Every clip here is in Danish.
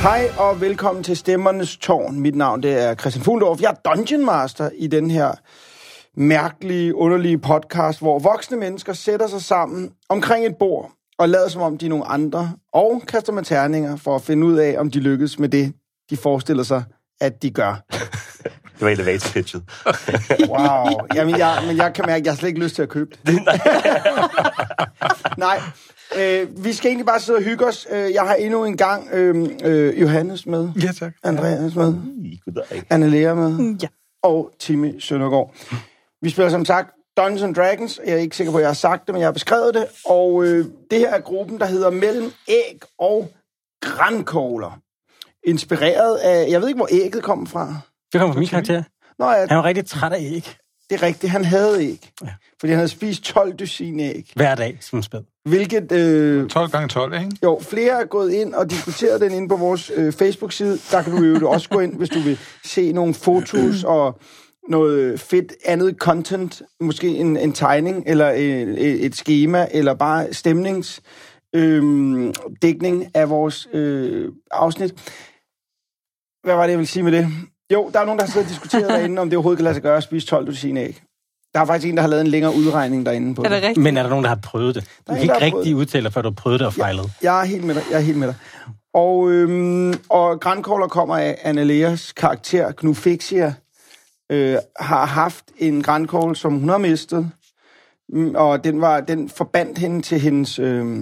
Hej og velkommen til Stemmernes Tårn. Mit navn det er Christian Fuglendorf. Jeg er Dungeon Master i den her mærkelige, underlige podcast, hvor voksne mennesker sætter sig sammen omkring et bord og lader som om de er nogle andre, og kaster med terninger for at finde ud af, om de lykkes med det, de forestiller sig, at de gør. Det var elevator pitchet. Wow. Jamen, jeg kan mærke, at jeg har slet ikke lyst til at købe det. Nej. Vi skal egentlig bare sidde og hygge os. Jeg har endnu en gang Johannes med. Ja, tak. Andreas med. Goddag. Anne-Lea med. Ja. Og Timmy Søndergaard. Vi spiller som sagt Dungeons & Dragons. Jeg er ikke sikker på, at jeg har sagt det, men jeg har beskrevet det. Og det her er gruppen, der hedder Mellem Æg og Grankogler. Inspireret af... Jeg ved ikke, hvor ægget kommer fra. Det kommer fra min karakter. Nå, ja, Han var rigtig træt af æg. det er rigtigt. Han havde æg. Ja. Fordi han havde spist 12 dusin æg. Hver dag som spil. Hvilket... 12 gange 12, ikke? Jo, flere er gået ind og diskuteret den inde på vores Facebook-side. Der kan du jo også gå ind, hvis du vil se nogle fotos og noget fedt andet content. Måske en tegning, eller et schema, eller bare stemningsdækning af vores afsnit. Hvad var det, jeg ville sige med det? Jo, der er nogen, der har siddet og diskuteret derinde, om det overhovedet kan lade sig gøre at spise 12 dusin æg. Der er faktisk en, der har lavet en længere udregning derinde på det. Er det rigtigt? Men er der nogen, der har prøvet det? Du kan ikke rigtig udtale, før du har prøvet det og fejlet. Jeg er helt med dig. Og Grankogler kommer af Anne-Leas karakter, Knufixia, har haft en grankogle, som hun har mistet. Og den forbandt hende til hendes...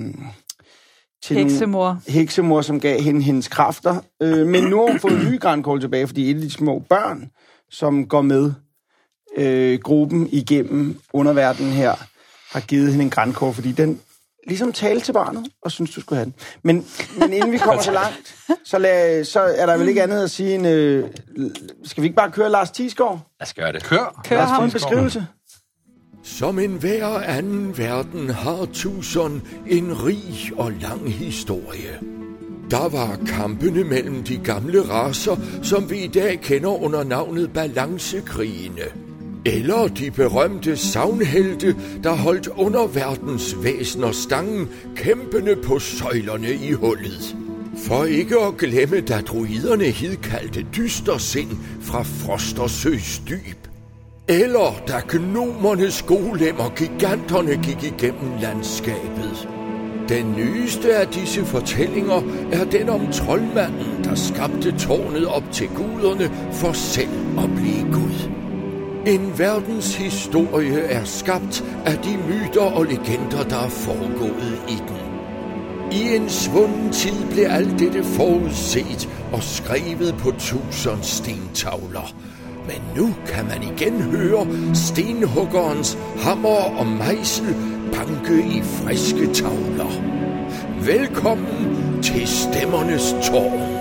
Heksemor, som gav hende hendes kræfter. Men nu har hun fået en ny grankogle tilbage, fordi et af de små børn, som går med gruppen igennem underverdenen her, har givet hende en grankogle, fordi den ligesom talte til barnet, og synes, du skulle have den. Men inden vi kommer så langt, så er der vel ikke andet at sige end... skal vi ikke bare køre Lars Thiesgaard? Lad os gøre det. Kør Lad os få en beskrivelse. Som en hver anden verden har Tucson en rig og lang historie. Der var kampene mellem de gamle racer, som vi i dag kender under navnet balancekrigene. Eller de berømte sagnhelte, der holdt underverdens væsener stangen, kæmpende på søjlerne i hullet. For ikke at glemme, da druiderne hidkaldte dystersind fra Frostersøs dyb. Eller da gnomernes golemmer giganterne gik igennem landskabet. Den nyeste af disse fortællinger er den om troldmanden, der skabte tårnet op til guderne for selv at blive Gud. En verdens historie er skabt af de myter og legender, der er foregået i den. I en svunden tid blev alt dette forudset og skrevet på 1000 stentavler. Men nu kan man igen høre stenhuggerens hammer og mejsel banke i friske tavler. Velkommen til Stemmernes Tårn.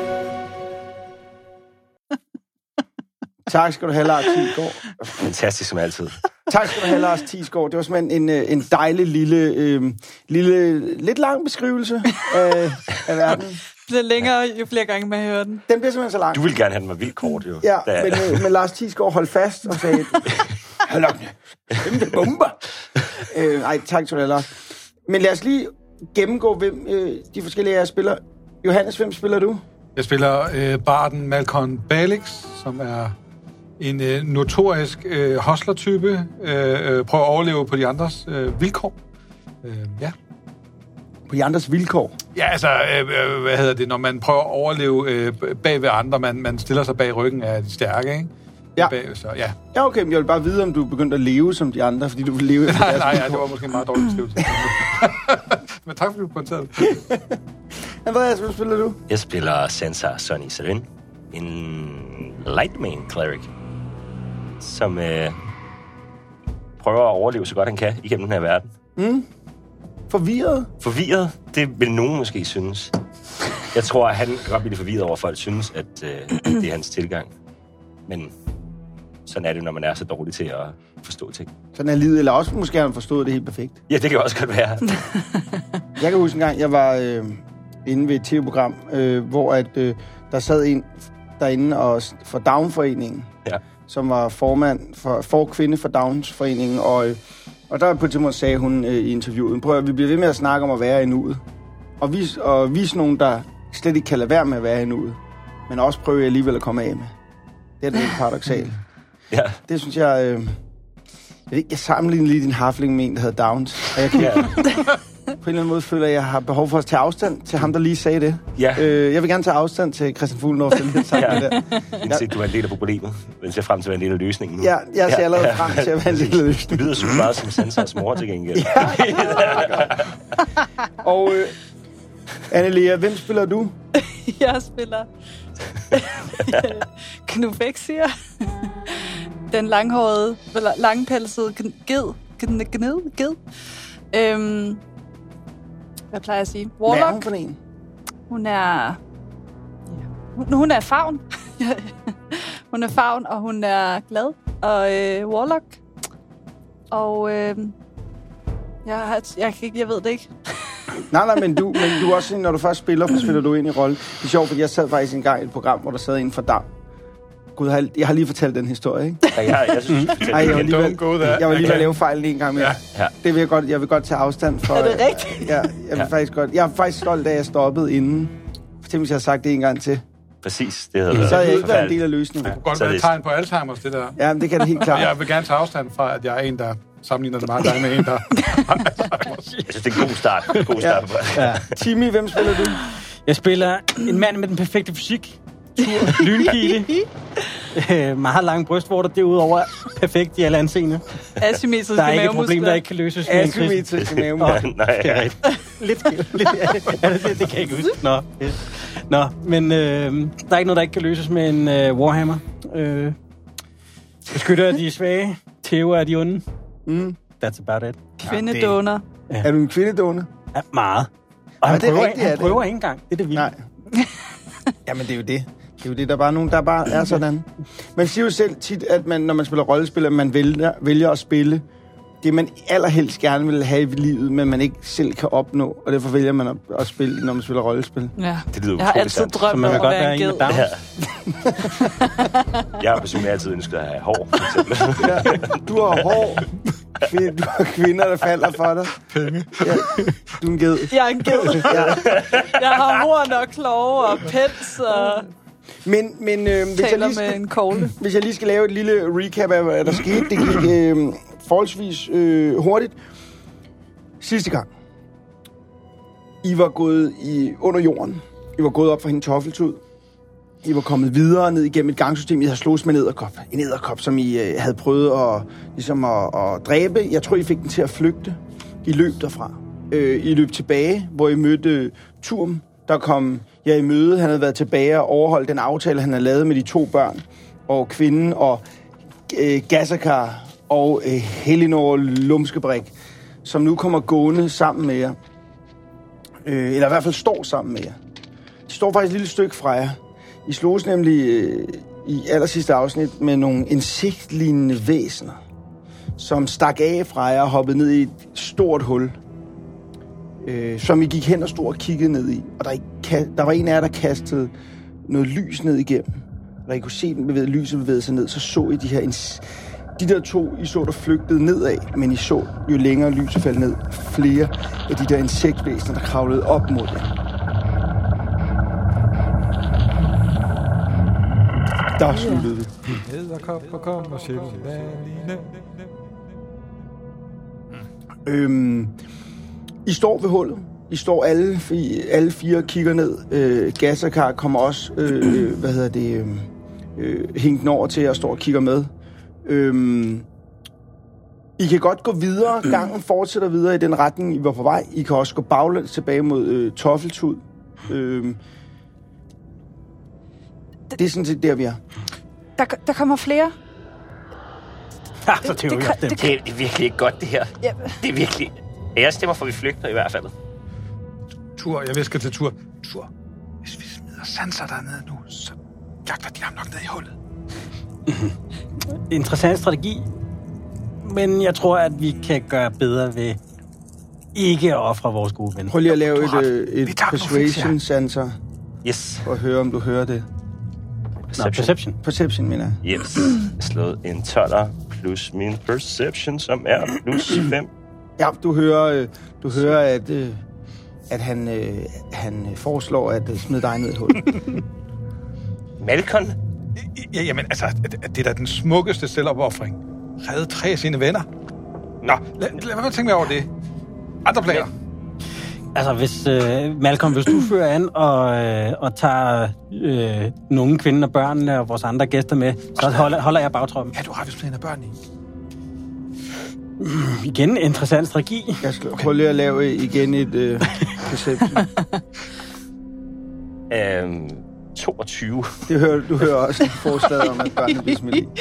Tak skal du have, Lars Thiesgaard. Fantastisk som altid. Tak skal du have, Lars Thiesgaard. Det var simpelthen en dejlig lille, lidt lang beskrivelse af verden. Det bliver længere, jo flere gange man hører den. Den bliver simpelthen så lang. Du vil gerne have den med vildt kort, jo. Ja, men Lars Thiesgaard holdt fast og sagde, hold op, kæmpe bomber. Ej, tak skal du have, Lars. Men lad os lige gennemgå, hvem de forskellige af jer spiller. Johannes, hvem spiller du? Jeg spiller barden Malcolm Balix, som er en notorisk hostler-type. Prøver at overleve på de andres vilkår. Ja. På de andres vilkår? Ja, altså, hvad hedder det, når man prøver at overleve bag ved andre, man stiller sig bag ryggen af de stærke, ikke? Ja. Så, ja. Ja, okay, men jeg vil bare vide, om du begyndte at leve som de andre, fordi du vil leve... Nej, det var måske en meget dårlig beskrivelse. Men tak, fordi du pointerede det. Andreas, hvad spiller du? Jeg spiller Sensar Sonny Serin, en Lightmane Cleric, som prøver at overleve så godt han kan igennem den her verden. Forvirret? Forvirret? Det vil nogen måske synes. Jeg tror, at han godt bliver forvirret over, at folk synes, at det er hans tilgang. Men sådan er det, når man er så dårlig til at forstå ting. Sådan er livet, eller også måske har han forstået det helt perfekt. Ja, det kan også godt være. Jeg kan huske en gang, jeg var inde ved et tv-program, hvor der sad en derinde for Down-foreningen, ja, som var formand for kvinde for Downs-foreningen, og der på et tidspunkt sagde hun i interviewet, prøv at vi bliver ved med at snakke om at være i nuet. Og vi er sådan nogen, der slet ikke kan lade være med at være i nuet, men også prøver jeg alligevel at komme af med. Det er lidt paradoksalt. Ja. Det synes jeg... Jeg sammenligner lige din harfling med en, der hedder Downs. Og jeg kan på en eller anden måde føler, at jeg har behov for at tage afstand til ham, der lige sagde det. Ja. Jeg vil gerne tage afstand til Christian Fuglendorf, der lige sagt det der. Indset, du er en del af problemet, men ser frem til at være en del af løsningen nu. Ja, jeg ser allerede frem til at være en del af løsningen. Du lyder super meget som Sansas mor til gengæld. Og Anne-Lea, hvem spiller du? Jeg spiller Knufexia. Den langhårede, eller langpelsede ged. Hvad plejer jeg at sige? Warlock. Hvad er hun for en? Hun er favn. Hun er favn, og hun er glad. Og Warlock. Og jeg ved det ikke. Nej, men du også, når du først spiller du ind i rolle. Det er sjovt, for jeg sad faktisk engang i et program, hvor der sad en fra Dam. Gud, jeg har lige fortalt den historie, ikke? Ja, jeg synes, jeg var lige ved at lave fejlen en gang mere. Ja. Det vil jeg vil godt tage afstand for. Er det rigtigt? Ja, jeg er faktisk stolt af, at jeg stoppede inden. For hvis jeg har sagt det en gang til. Præcis, det havde været. Så havde jeg ikke været en del af løsningen. Det kunne godt være et tegn på Alzheimer's, det der. Ja, men det kan det helt klart. Jeg vil gerne tage afstand fra, at jeg er en, der sammenligner det meget med en, der har Alzheimer's. Jeg synes, det er en god start. Ja. Timmy, hvem spiller du? Jeg spiller en mand med den perfekte fysik. Lynkile. Meget lange brystvorter. Derudover perfekt i alle anseende. Asymmetriske der er ikke et mavemuskler. problem, der ikke kan løses med en krist. Asymmetriske mavemuskler. Nej. Det er rigtigt. Det kan jeg ikke huske. Nå, men der er ikke noget, der ikke kan løses med en Warhammer. Beskytter af de svage. Tæver af de onde. That's about it. Kvindedåner. Ja. Er du en kvindedåner? Ja, meget. Og han prøver ikke engang. Det er det vildt. Nej. Jamen, det er jo det. Det er jo det, der er bare nogen, der bare er sådan. Man siger jo selv tit, at man, når man spiller rollespil, at man vælger at spille det, man allerhelst gerne vil have i livet, men man ikke selv kan opnå, og derfor vælger man at spille, når man spiller rollespil. Ja. Det lyder jeg har altid drømt om at være en ged. Ja. Jeg har personligt altid ønsket at have hår, for eksempel. Ja, du har hår. Du har kvinder, der falder for dig. Penge. Ja, du er en ged. Jeg er en ged. Ja. Jeg har horn og klove og pels og... Men hvis jeg lige skal lave et lille recap af, hvad der skete, det gik forholdsvis hurtigt. Sidste gang, I var gået under jorden. I var gået op for hende Toffeltud. I var kommet videre ned igennem et gangsystem. I havde slået med en edderkop. En edderkop, som I havde prøvet at dræbe. Jeg tror, I fik den til at flygte. I løb derfra. I løb tilbage, hvor I mødte Turm, der kom i møde. Han havde været tilbage og overholdt den aftale, han havde lavet med de 2 børn. Og kvinden og Gassakar og Helinor Lumskebrik, som nu kommer gående sammen med jer. Eller i hvert fald står sammen med jer. De står faktisk et lille stykke fra jer. I sloges nemlig i allersidste afsnit med nogle insektlignende væsener, som stak af fra jer og hoppede ned i et stort hul, som I gik hen og stod og kiggede ned i. Og der var en af jer, der kastede noget lys ned igennem. Når I kunne se lyset bevæge sig ned, så I de der 2, I så, der flygtede nedad, men I så, jo længere lyset faldt ned, flere af de der insektvæsener, der kravlede op mod jer. Der sluttede vi. Edderkopper kom og sjældent. I står ved hullet. I står alle 4 og kigger ned. Gassakar kommer også, hængt over til og står og kigger med. I kan godt gå videre. Gangen fortsætter videre i den retning, I var på vej. I kan også gå baglæns tilbage mod Toffeltud. Det er sådan set der, vi er. Der kommer flere. Altså, det er virkelig ikke godt, det her. Ja. Det er virkelig... Jeg stemmer for, vi flygter i hvert fald. Jeg visker til Tur. Hvis vi smider Sansa dernede nu, så jagter de ham nok ned i hullet. Interessant strategi. Men jeg tror, at vi kan gøre bedre ved ikke at ofre vores gode ven. Prøv lige at lave et persuasion, Sansa. Yes. Og høre, om du hører det. Perception. Perception, mener jeg. Yes. Jeg slået en 12'er plus min perception, som er plus 5. Ja, du hører, at han foreslår at smide dig ned i hullet. Malcolm? Jamen, altså, det er da den smukkeste selvopoffring. Redde 3 af sine venner. Nå, lad mig tænke mig over det. Andre planer? Altså, hvis Malcolm, hvis du fører an og tager nogle kvinder og børnene og vores andre gæster med, så holder jeg bagtroppen. Ja, du har vist flere børn i. Igen en interessant strategi. Jeg skal prøve lige at lave igen et perception. 22. Du hører også forslaget om, at børnene bliver smidt i.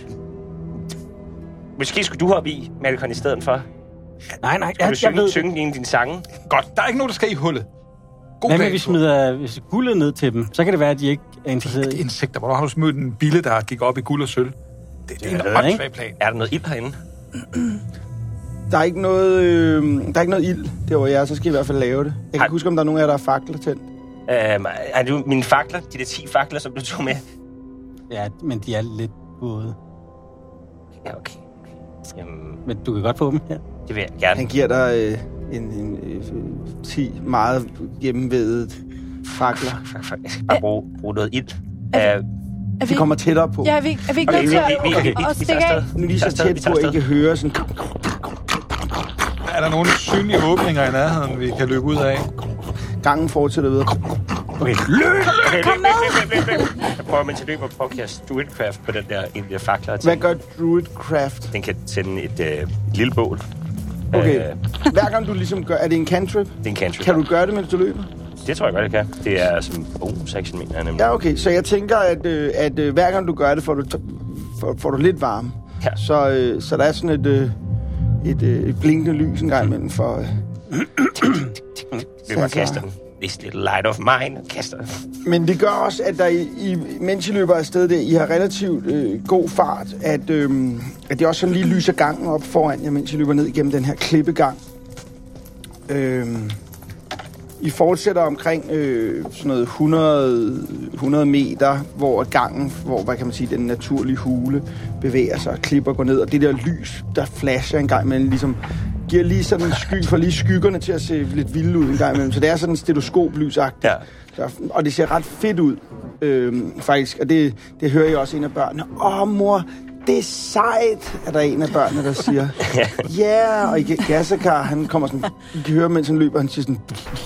Måske skulle du hoppe i, Malcolm, i stedet for. Nej, jeg ved det. synge en af dine sange. Godt, der er ikke nogen, der skal i hullet. Hvad med, vi smider guldet ned til dem? Så kan det være, at de ikke er interesserede i. Insekter, hvor har du smidt en bille, der gik op i guld og sølv? Det er en åndssvag plan. Er der noget ild herinde? Der er ikke noget ild der, hvor jeg er, så skal I hvert fald lave det. Jeg kan ikke huske, om der er nogen af jer, der er fakler tændt. Er det mine fakler? De der 10 fakler, som du tog med? Ja, men de er lidt våde. Ja, okay. Men du kan godt få dem her. Det vil jeg gerne. Han giver dig en 10 meget gennemvædet fakler. Fuck. Jeg skal bare bruge noget ild. Vi kommer tættere på. Ja, er vi ikke nødt til at stikke af? Nu er lige så tæt på, at I kan høre sådan... Er der nogle synlige åbninger i nærheden, vi kan løbe ud af? Gangen fortsætter videre. Okay, løb! Jeg prøver, mens jeg løber, på at kaste Druidcraft på den der fakler. Hvad gør Druidcraft? Den kan tænde et lille bål. Okay. Hver gang du ligesom gør... Er det en cantrip? Det er en cantrip. Kan du gøre det, mens du løber? Det tror jeg godt, jeg kan. Det er som bonus-action, mener jeg nemlig. Ja, okay. Så jeg tænker, at hver gang du gør det, får du lidt varme. Ja. Så der er sådan et blinkende lys en gang imellem for... Løber og kaster den. This little light of mine. Kaster den. Men det gør også, at der mens I løber afsted der, I har relativt god fart, at det også sådan lige lyser gangen op foran jer, mens I løber ned igennem den her klippegang. I fortsætter omkring sådan noget 100 meter, hvor gangen, hvad kan man sige, den naturlige hule bevæger sig, og klipper går ned, og det der lys, der flasher en gang imellem, ligesom giver lige sådan en får lige skyggerne til at se lidt vilde ud en gang imellem. Så det er sådan stetoskoplysagtigt. Ja. Og det ser ret fedt ud, faktisk. Og det hører jeg også en af børnene. Mor, det er sejt, er der en af børnene, der siger. Ja, og Gassakar, han kommer sådan, I kan høre, mens han løber, han siger sådan...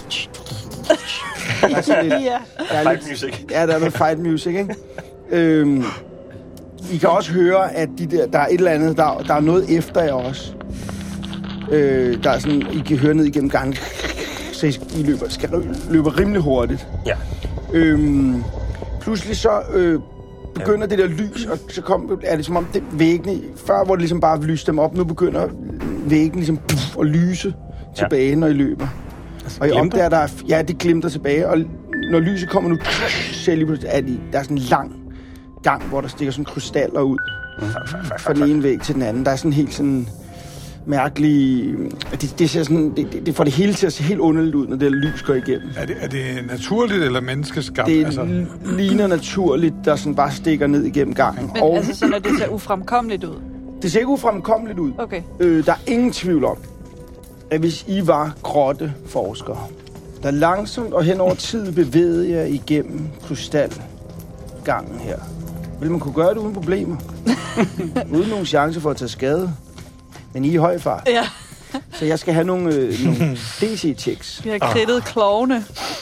Der er sådan lidt, fight music. Ja, der er noget fight music, ikke? I kan også høre, at der er et eller andet, der er noget efter jer også. Der er sådan, I kan høre ned igennem gangen, så I løber rimelig hurtigt. Ja. Pludselig så begynder det der lys, og så er det som om det væggene, før hvor det ligesom bare lyste dem op, nu begynder væggen ligesom at lyse tilbage, når I løber. Altså, og I opdager, det glimter tilbage, og når lyset kommer nu, ser lige pludselig, at der er sådan en lang gang, hvor der stikker sådan krystaller ud fra den ene væg til den anden. Der er sådan helt sådan mærkelig... Det ser sådan... Det får det hele til at se helt underligt ud, når det lys går igennem. Er det naturligt eller menneskeskabt? Det ligner naturligt, der sådan bare stikker ned igennem gangen. Men altså sådan, at det ser ufremkommeligt ud? Det ser ikke ufremkommeligt ud. Okay. Der er ingen tvivl om, at hvis I var grotteforskere, der langsomt og hen over tid bevægede jer igennem krystalgangen her, vil man kunne gøre det uden problemer. Uden nogen chance for at tage skade. Men I er i høj fart. Ja. Så jeg skal have nogle DC-checks. Vi har kridtet klovne.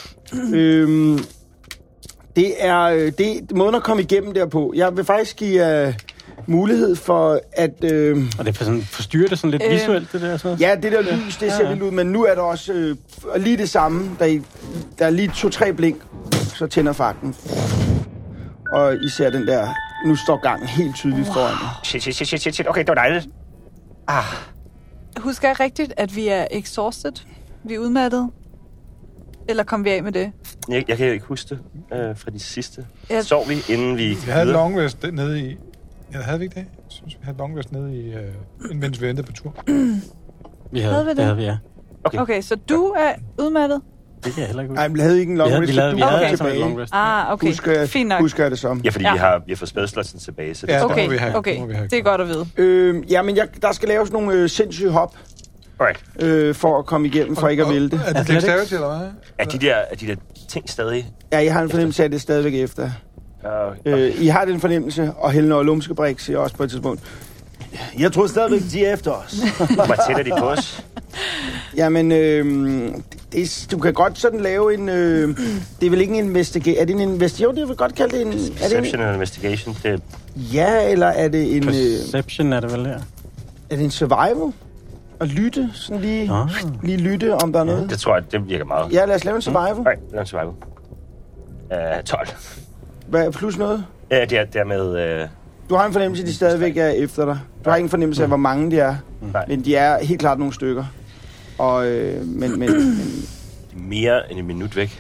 Det er måden at komme igennem derpå. Jeg vil faktisk give mulighed for at... Og det forstyrrer det sådan lidt visuelt, det der så? Ja, det der lys, det ser vildt ud, men nu er der også lige det samme. Der er lige 2-3 blink, så tænder fakten. Og I ser den der... Nu står gangen helt tydeligt foran jer. Shit. Okay, det var dejligt. Husker jeg rigtigt, at vi er exhausted? Vi er udmattet? Eller kom vi af med det? Jeg kan ikke huske det fra de sidste. Sov vi, inden vi... Vi havde long rest nede i... Ja, havde vi ikke det? Jeg synes, vi havde long rest nede i... mens vi ventede på tur. Det havde vi, ja. Okay, så du er udmattet? Det kan jeg heller ikke huske. Nej, vi havde ikke en long rest. Vi havde tilbage. en long rest. Okay. Fint nok. Husker jeg det som. Ja, fordi vi har fået spædslotsen tilbage. Så det Okay, det er godt at vide. Men der skal laves nogle sindssyge hop. Right. for at komme igennem, for ikke at vælte. Er det dexterity, eller hvad? Er de der ting stadig? Ja, jeg har en fornemmelse af, at det er stadigvæk efter. I har den fornemmelse, og Helena og Lumskebrik siger også på et tidspunkt, jeg tror stadigvæk, de er efter os. Hvor tæt er de på os? Jamen, du kan godt sådan lave en... det er vel ikke en investigation? Er det en investigation? Jo, det vil godt kalde det en... Perception eller investigation? Det... Ja, eller er det en... Perception er det vel her. Er det en survival? At lytte? Sådan lige lytte, om der er noget? Det tror jeg, det virker meget. Ja, lad os lave en survival. Nej, lave en survival. 12. Hvad plus noget? Ja, det er med... Du har en fornemmelse, at de stadigvæk er efter dig. Du har ikke en fornemmelse af, hvor mange de er. Men de er helt klart nogle stykker. Og, men mere end en minut væk.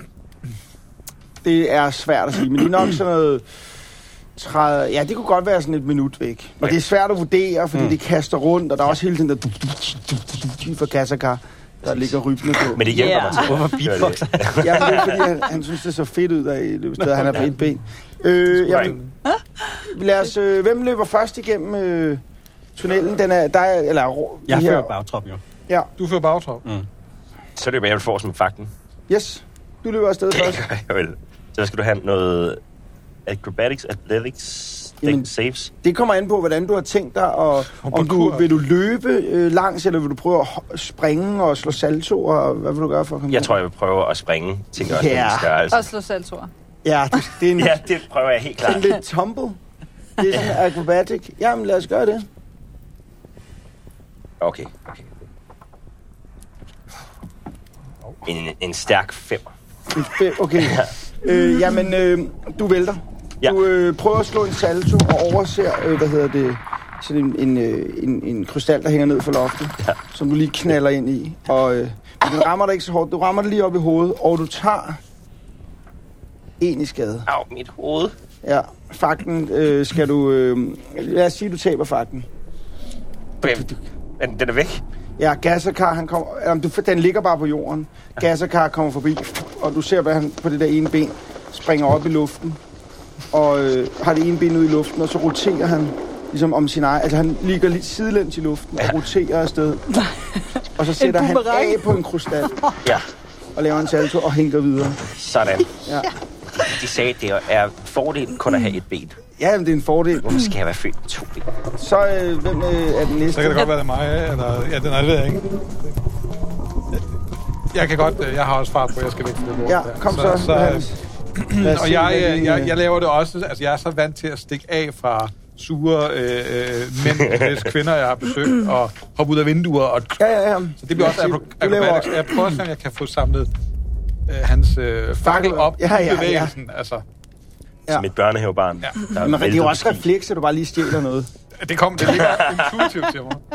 Det er svært at sige, men det er nok sådan noget... Ja, det kunne godt være sådan et minut væk. Men det er svært at vurdere, fordi det kaster rundt, og der er også hele den der... for Gassakar, der ligger rybende på. Men det hjælper mig til. Hvorfor beatboxer? Ja, men det er fordi, han synes, det er så fedt ud af i det sted, han er på et ben. Lad os... hvem løber først igennem tunnelen? Den er... Jeg fører bagtrop, jo. Ja. Du fører bagtrop. Så løber jeg forrest med fakten. Yes. Du løber afsted først. Så skal du have noget acrobatics, athletics, saves. Det kommer an på, hvordan du har tænkt dig, og om vil du løbe langs, eller vil du prøve at springe og slå saltoer, og hvad vil du gøre for at komme Jeg tror, jeg vil prøve at springe. Tænker også, størrelse. Og slå saltoer. Ja, det er en, ja, det prøver jeg helt klart. Det er lidt tumble. Det er sådan acrobatic. Jamen, lad os gøre det. Okay. En stærk 5. En 5, okay. Du vælter. Ja. Du prøver at slå en salto og overser, sådan en krystal, der hænger ned fra loftet, som du lige knaller ind i. Og den rammer dig ikke så hårdt. Du rammer det lige op i hovedet, og du tager en i skade. Au, mit hoved. Ja, fakten skal du... lad os sige, du taber fakten. Den er væk? Ja, Gassakar, han kommer... Den ligger bare på jorden. Gassakar kommer forbi, og du ser, hvad han på det der ene ben springer op i luften, og har det ene ben ud i luften, og så roterer han ligesom om sin egen... Altså, han ligger lidt sidelæns i luften og roterer afsted. Og så sætter han af på en krystal. Ja. Og laver en salto og hænker videre. Sådan. Ja. De sagde, at det er fordel kun at have et ben. Ja, men det er en fordel. Hvorfor skal jeg være født med 2 ben? Så hvem er den næste? Så kan det godt være, det er mig, eller... Ja, det ved jeg ikke. Jeg kan godt... Jeg har også fart på, jeg skal væk fra det bord. Ja, kom så. Og jeg laver det også... Altså, jeg er så vant til at stikke af fra sure mænd, hvis kvinder, jeg har besøgt, og hoppe ud af vinduer. Og... Ja. Så det bliver også acrobatics. Jeg prøver, at jeg kan få samlet hans fakkel op i bevægelsen. Altså... Som et børnehavebarn. Ja. Men det er jo også refleks, at du bare lige stjæler noget. Det ligger intuitivt til mig.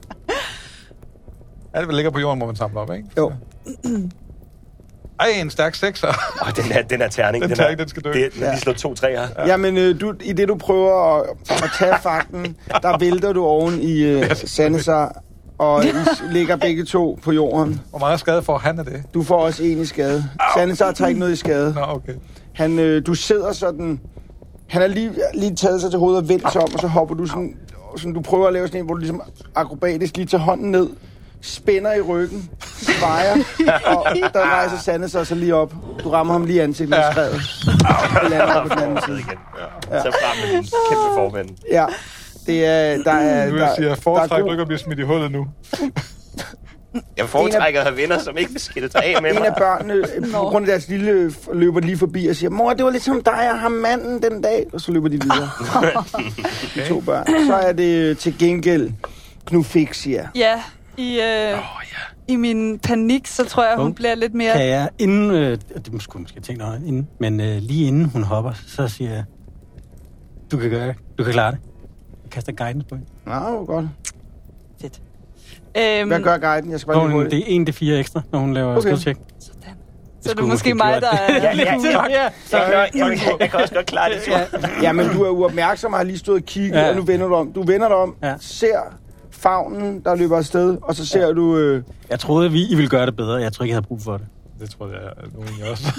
Alt, hvad ligger på jorden, må man samle op, ikke? Jo. Ej, en stærk 6'er. Den er terning. Den skal dø. De slår 2 træer. Ja. Jamen, i det du prøver at tage fakten, der vælter du oven i Sannesar, og I ligger begge to på jorden. Hvor meget skade får han af det? Du får også en i skade. Sannesar tager ikke noget i skade. Nå, okay. Du sidder sådan... Han har lige taget sig til hovedet og vendt sig om, og så hopper du sådan... Du prøver at lave sådan en, hvor du ligesom akrobatisk lige tager hånden ned, spænder i ryggen, svejer, og der rejser Sande sig så lige op. Du rammer ham lige i ansigtet med skredet. Og lander på den anden side. Ja. Så frem med din kæmpe formand. Ja, det er... Jeg siger, foretræk du ikke at blive smidt i hullet nu. Jeg foretrækker at have venner, som ikke vil skille sig af med mig. En af børnene, på grund af deres lille, løber lige forbi og siger, mor, det var ligesom dig og ham manden den dag. Og så løber de videre. De 2 børn. Så er det til gengæld Knufixia. Ja, i min panik, så tror jeg, hun bliver lidt mere... Kan jeg inden... det skulle måske tænke noget inden, men lige inden hun hopper, så siger jeg, du kan klare det. Jeg kaster guidance på hende. Nå, godt. Fedt. Hvad gør guiden? Jeg skal bare lige hurtigt. Det er 1-4 ekstra, når hun laver skudtjek. Sådan. Så det er måske mig, der er... Jeg kan også godt klare det. Ja, men du er uopmærksom og har lige stået og kigget, og nu vender du om. Du vender dig om, ser favnen, der løber afsted, og så ser du... Jeg troede, I ville gøre det bedre. Jeg tror ikke, jeg havde brug for det. Det tror jeg nogen også.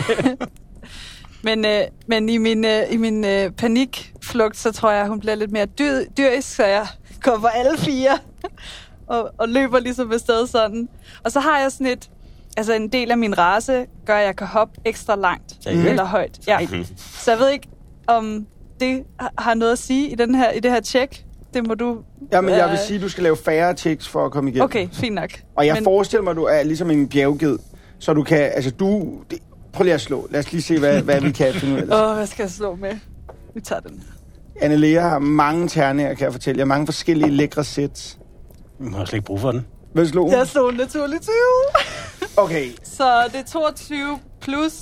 Men i min panikflugt, så tror jeg, hun bliver lidt mere dyrisk, så jeg går for alle 4. og løber ligesom afsted sådan. Og så har jeg sådan et... Altså, en del af min race gør, at jeg kan hoppe ekstra langt eller højt. Ja. Så jeg ved ikke, om det har noget at sige i det her tjek. Det må du... Jamen, jeg vil sige, at du skal lave færre checks for at komme igennem. Okay, fint nok. Og jeg forestiller mig, at du er ligesom en bjergged, så du kan... Altså, prøv lige at slå. Lad os lige se, hvad vi kan finde ud af. Hvad skal jeg slå med? Vi tager den. Anne-Lea har mange terninger, kan jeg fortælle jer. Mange forskellige lækre sæt. Vi har slet ikke brug for den. Hvad slog Jeg slog naturligt 20. Okay. Så det er 22 plus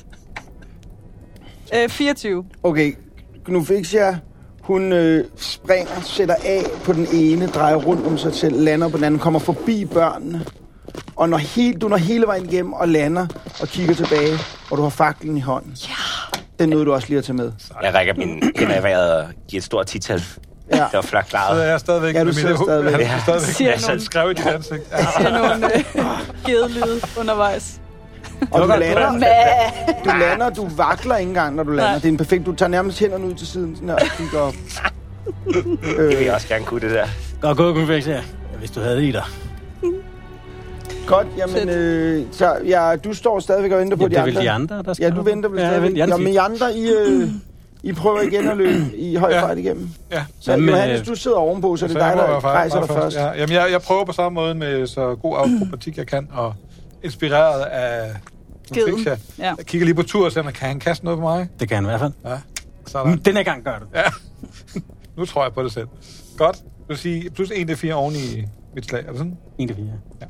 24. Okay, nu fik jeg... Hun springer, sætter af på den ene, drejer rundt om sig selv, lander på den anden, kommer forbi børnene. Og du når hele vejen igennem og lander og kigger tilbage, og du har faklen i hånden. Ja. Den nåede du også lige at tage med. Jeg rækker min hænder i vejret og giver et stort tital. Ja. Det var flot klaret. Så er jeg stadigvæk Ja, du med sidder mine stadigvæk. Jeg stadigvæk. Siger Jeg skrev i dit ansigt. Ja. Siger nogle gedelyde undervejs. Og du lander, du vakler ikke engang, når du lander. Nej. Det er en perfekt, du tager nærmest hænderne ud til siden, sådan her, og kigger op. Det vil jeg også gerne kunne, det der. Godt gået, Gunfix, ja. Hvis du havde det i dig. Godt, jamen, du står stadigvæk og venter på de andre. Det er vel de andre, der skal... Ja, du venter vel stadigvæk. Jamen, I andre, I prøver igen at løbe i høj fart igennem. Ja. Så Johannes, du sidder ovenpå, så det er dig, der rejser dig først. Ja. Jamen, jeg prøver på samme måde med så god akrobatik, jeg kan, og inspireret af... Geden. Ja. Ja. Jeg kigger lige på tur og ser, kan han kaste noget på mig? Det kan han i hvert fald. Ja. Sådan. Den her gang gør det. Ja. Nu tror jeg på det selv. Godt. Du vil sige plus 1d4 oven i mit slag. Er det sådan? 1-4.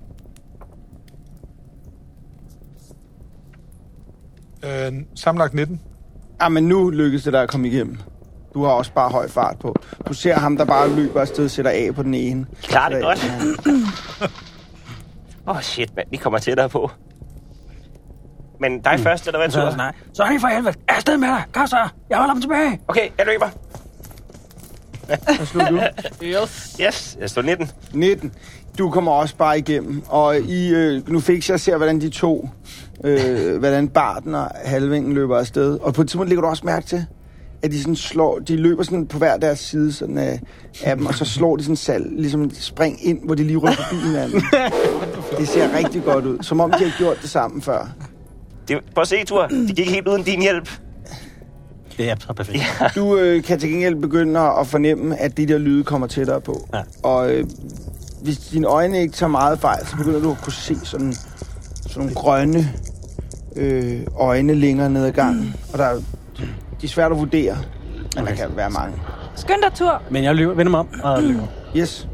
Ja. Sammenlagt 19. Men nu lykkes det dig at komme igennem. Du har også bare høj fart på. Du ser ham, der bare løber afsted og sætter af på den ene. Klarer det godt. Shit, mand. Vi kommer tættere på. Men dig først, eller hvad, Tur? Nej. Så er for helvede. Er afsted med dig. Kom så. Jeg holder dem tilbage. Okay, jeg løber. Hvad slog du? Yes, jeg står 19. 19. Du kommer også bare igennem. Og nu fik jeg ser, hvordan de to, hvordan Barten og Halvingen løber afsted. Og på et tidspunkt lægger du også mærke til, at de sådan de løber sådan på hver deres side sådan af dem, og så slår de sådan salg, ligesom en spring ind, hvor de lige rykker forbi hinanden. Det ser rigtig godt ud, som om de har gjort det sammen før. Prøv at se, Tur. De gik helt uden din hjælp. Det er så perfekt. Ja. Du kan til gengæld begynde at fornemme, at de der lyde kommer tættere på. Ja. Og hvis dine øjne ikke tager meget fejl, så begynder du at kunne se sådan nogle grønne øjne længere ned ad gangen. Og de er svært at vurdere, men der kan være mange. Skynd dig, Tur. Men jeg vender mig om og løber. Yes.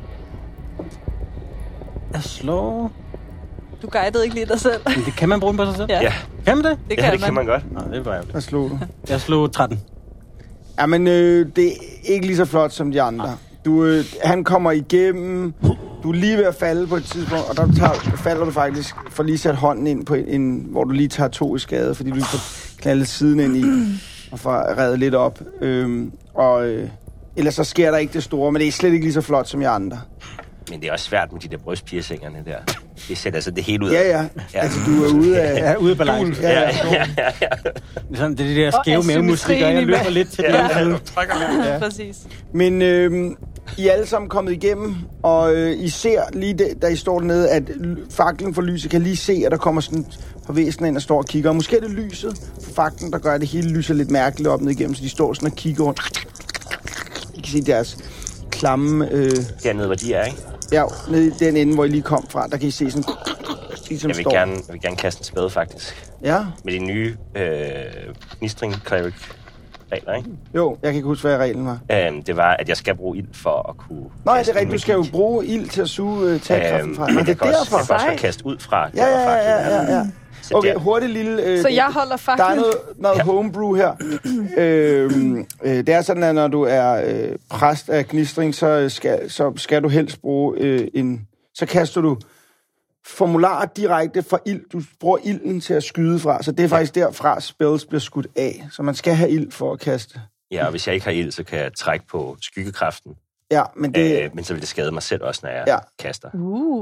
Jeg slår... Du guidede ikke lige dig selv. Men det kan man bruge på sig selv? Ja. Kan man det? Det Det kan man godt. Nå, det var jo Hvad slog du? Jeg slog 13. Jamen, det er ikke lige så flot som de andre. Han kommer igennem. Du er lige ved at falde på et tidspunkt, og der falder du faktisk for lige sat hånden ind på hvor du lige tager 2 i skade, fordi du får knaldet siden ind i og får reddet lidt op. Ellers så sker der ikke det store, men det er slet ikke lige så flot som de andre. Men det er også svært med de der brystpiercingerne der. Det sætter altså det hele ud. Ja. Altså, du er ude af... Ja, ude af balance. Ja. Det er de der skæve mavemuskler, jeg løber lidt til den side. Ja, præcis. Men I er alle sammen kommet igennem, og I ser lige da I står dernede, at faklen for lyset kan lige se, at der kommer sådan på væsener ind og står og kigger. Og måske er det lyset for faklen, der gør, at det hele lyser lidt mærkeligt op ned igennem, så de står sådan og kigger rundt. I kan se deres klamme... Dernede, hvor de er, ikke? Ja, nede i den ende, hvor I lige kom fra, der kan I se sådan... Jeg vil gerne kaste en spade, faktisk. Ja? Med de nye Gnistring Cleric regler, ikke? Jo, jeg kan ikke huske, hvad reglen var. Det var, at jeg skal bruge ild for at kunne... Nej, det er rigtigt. Du skal jo bruge ild til at suge tagkraften fra. Men det er derfor. Jeg kan også kaste ud fra. Ja. Okay, hurtigt lille... Så jeg holder faklen. Der er noget homebrew her. Det er sådan, at når du er præst af Gnistring, så skal du helst bruge så kaster du formular direkte fra ild. Du bruger ilden til at skyde fra, så det er faktisk derfra, spells bliver skudt af. Så man skal have ild for at kaste. Ja, og hvis jeg ikke har ild, så kan jeg trække på skyggekraften. Ja, men det... Men så vil det skade mig selv også, når jeg kaster.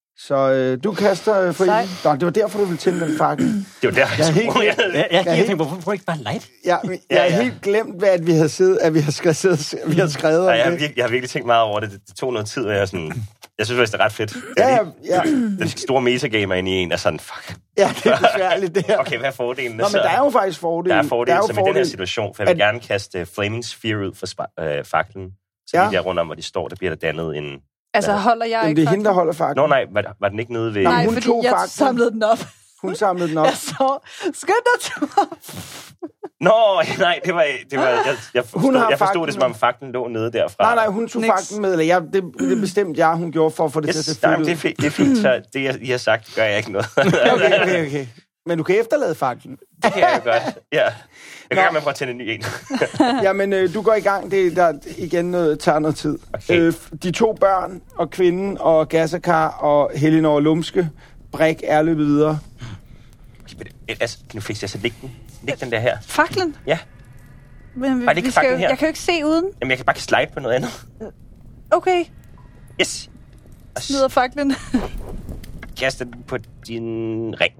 Så du kaster for ilden. Nå, det var derfor, du ville tænde den fakkel. Det var der, Jeg tænkte, hvorfor ikke bare light? Jeg er helt glemt, hvad at vi har siddet, at vi har skrevet om det. Jeg har virkelig tænkt meget over det. Det tog noget tid, og jeg sådan... Jeg synes faktisk, det er ret fedt. Ja. Den store metagamer inde i en er sådan, fuck. Ja, det er besværligt, det her. Okay, hvad er fordelen? Nå, men der er jo faktisk fordele. Der er fordele, som i den her situation, for jeg vil gerne kaste Flaming Sphere ud fra faklen. Så lige der rundt om, hvor de står, der bliver der dannet en... Altså, holder jeg ikke det er hende, der holder faklen. Nå, nej, var den ikke nede ved... Nej, hun fordi jeg samlede den op. Hun samlede den op. Jeg så... Skynd dig, Thor! Nå, nej, det var jeg forstod det, som om faklen lå nede derfra. Nej, hun tog faklen med, eller det bestemte jeg, hun gjorde for at få det til at se fedt ud. Det er fint, så det, I har sagt, gør jeg ikke noget. Okay. Men du kan efterlade faklen. Det kan jeg godt, ja. Jeg kan med at tænde en ny en. Jamen, du går i gang. Der igen tager noget tid. Okay. De 2 børn og kvinden og Gassakar og Helinor Lumske Brik er løbet videre. Altså, nu fik jeg så lægge den der her. Faklen? Ja. Men jeg kan jo ikke se uden. Jamen, jeg kan bare slide på noget andet. Okay. Yes. Smider faklen. Kaster den på din ring.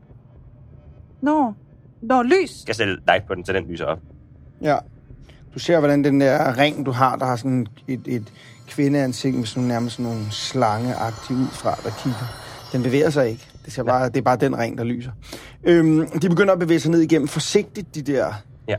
Nå, lys. Jeg kan sætte light på den, så den lyser op. Ja. Du ser, hvordan den der ring, du har, der har sådan et kvindeansigt med sådan nærmest sådan nogle slangeagtige ud fra, der kigger. Den bevæger sig ikke. Det er bare den ring, der lyser. De begynder at bevæge sig ned igennem forsigtigt, de der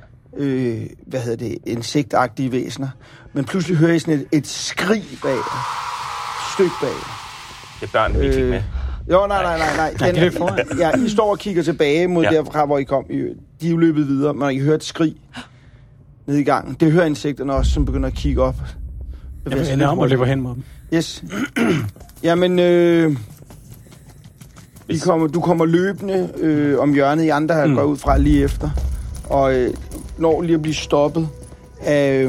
insektagtige væsener. Men pludselig hører I sådan et skrig bag. Stykke bag. Det er børnene, vi fik med. Jo, nej. I står og kigger tilbage mod derfra, hvor I kom. De er jo løbet videre, men I hører et skrig ned i gangen. Det hører insekterne også, som begynder at kigge op. Jeg ender om og løber hen mod dem. Yes. Jamen, du kommer løbende om hjørnet. I andre går ud fra lige efter. Og når lige at blive stoppet af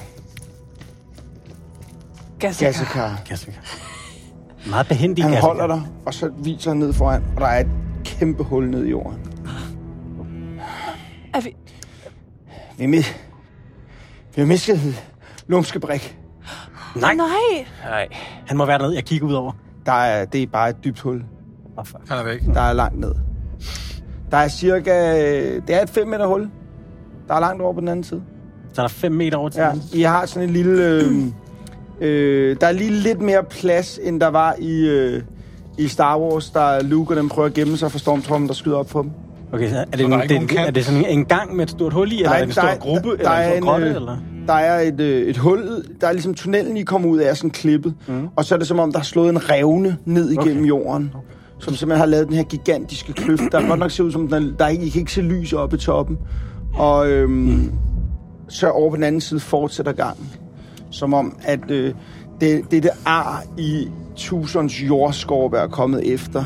Gassakar. Meget behændig Han Gassakar. holder dig, og så viser han ned foran, og der er et kæmpe hul ned i jorden. Er vi... Vi har mistet Lumske Brik. Nej. Han må være dernede. Jeg kigger ud over. Det er bare et dybt hul. Han er væk. Der er langt ned. Der er cirka... Det er et 5 meter hul. Der er langt over på den anden side. Så der er 5 meter over til den. I har sådan en lille... der er lige lidt mere plads, end der var i Star Wars, der Luke og dem prøver at gemme sig for stormtroppen, der skyder op på dem. Okay, så er det sådan en gang med et stort hul i, eller en stor gruppe, eller en stor grotte, eller? Der er et hul, der er ligesom tunnelen, I kommer ud af, sådan klippet, og så er det som om, der er slået en revne ned igennem jorden, som simpelthen har lavet den her gigantiske kløft, der godt nok ser ud som, I kan ikke se lys oppe i toppen, og så over på den anden side fortsætter gangen. Som om, at det ar i Tusons jordskorpe er kommet efter.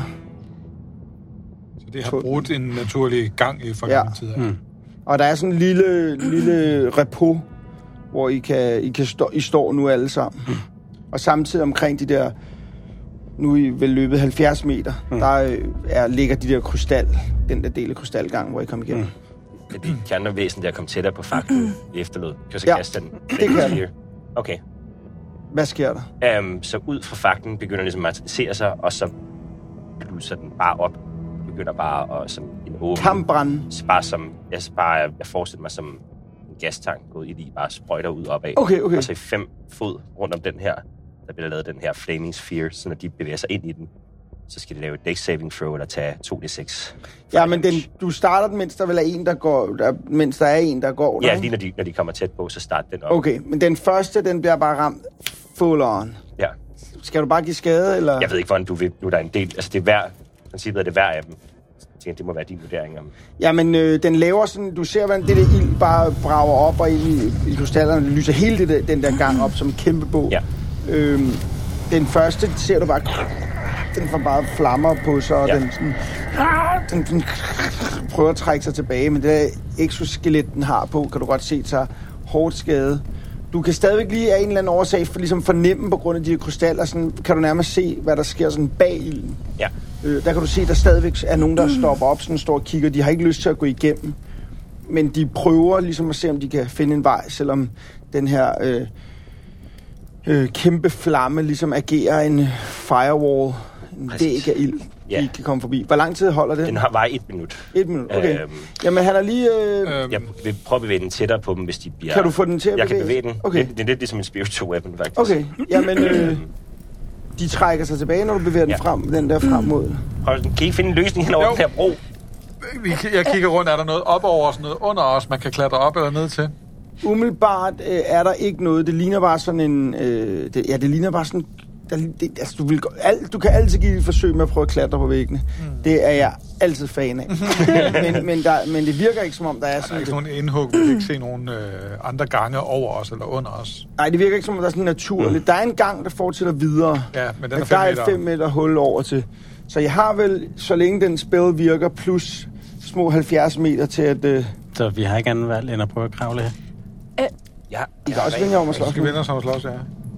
Så det har brugt en naturlig gang i forgangen tid. Og der er sådan en lille repos, hvor I står nu alle sammen. Og samtidig omkring de der, nu er I vel løbet 70 meter, der ligger de der den der del af krystalgangen, hvor I kom igennem. De andre væsen, der kom tættere på faklen i efterlod. Kan så kaste den? Det kan du. Okay. Hvad sker der? Så ud fra faklen begynder ligesom at materialisere sig, og så bluser den bare op. Begynder bare at som en åben... Kampbrænde. Bare som... Jeg forestiller mig som en gastank gået i de bare sprøjter ud opad. Okay. Og så i 5 fod rundt om den her, der bliver lavet den her Flaming Sphere, så når de bevæger sig ind i den, så skal de lave et dex saving throw, eller tage 2d6. Ja, men du starter den, mens der vel er en, der går... mens der er en, der går... Ja, lige når de kommer tæt på, så starter den op. Okay, men den første, den bliver bare ramt full on. Ja. Skal du bare give skade, eller...? Jeg ved ikke, hvordan du vil... Nu er der en del... Altså, det er hver... Princippet er det hver af dem. Jeg tænker, det må være din vurdering om... Jamen, den laver sådan... Du ser, hvordan det der ild bare brager op og ind i krystallerne. Det lyser hele den der gang op som en kæmpe båd. Ja. Den første ser du bare... Den får bare flammer på sig, og den prøver at trække sig tilbage, men det der exoskelet, den har på, kan du godt se, tager hårdt skade. Du kan stadigvæk lige af en eller anden årsag ligesom fornemme på grund af de her krystaller, sådan, kan du nærmest se, hvad der sker sådan bag ilden. Ja. Der kan du se, der stadigvæk er nogen, der stopper op, sådan står og kigger. De har ikke lyst til at gå igennem, men de prøver ligesom at se, om de kan finde en vej, selvom den her kæmpe flamme ligesom agerer en firewall, væg af ild, de kan komme forbi. Hvor lang tid holder det? Den har bare 1 minut. 1 minut, okay. Jamen, han er lige... Jeg vil prøve at bevæge den tættere på dem, hvis de bliver... Kan du få den til at bevæge? Jeg kan bevæge den. Okay. Det er lidt ligesom en spiritual weapon, faktisk. Okay, jamen... de trækker sig tilbage, når du bevæger den frem, den der frem mod. Kan I ikke finde en løsning hen over den her bro? Jeg kigger rundt, er der noget op over og noget under os, man kan klatre op eller ned til? Umiddelbart er der ikke noget. Det ligner bare sådan en... det ligner bare sådan... du kan altid give et forsøg med at prøve at klatre på væggene. Det er jeg altid fan af. men det virker ikke, som om der er sådan... Der er ikke nogen indhug, vi kan ikke se nogen andre gange over os eller under os. Nej, det virker ikke, som om der er sådan naturligt. Der er en gang, der fortsætter videre. Ja, men den er 5 der meter. Er 5 meter hul over til. Så jeg har vel, så længe den spil virker, plus små 70 meter til at... Så vi har ikke anden valg end at prøve at kravle her. Ja, I kan også vende jer om at slås. Vi skal vende os om at slås, ja.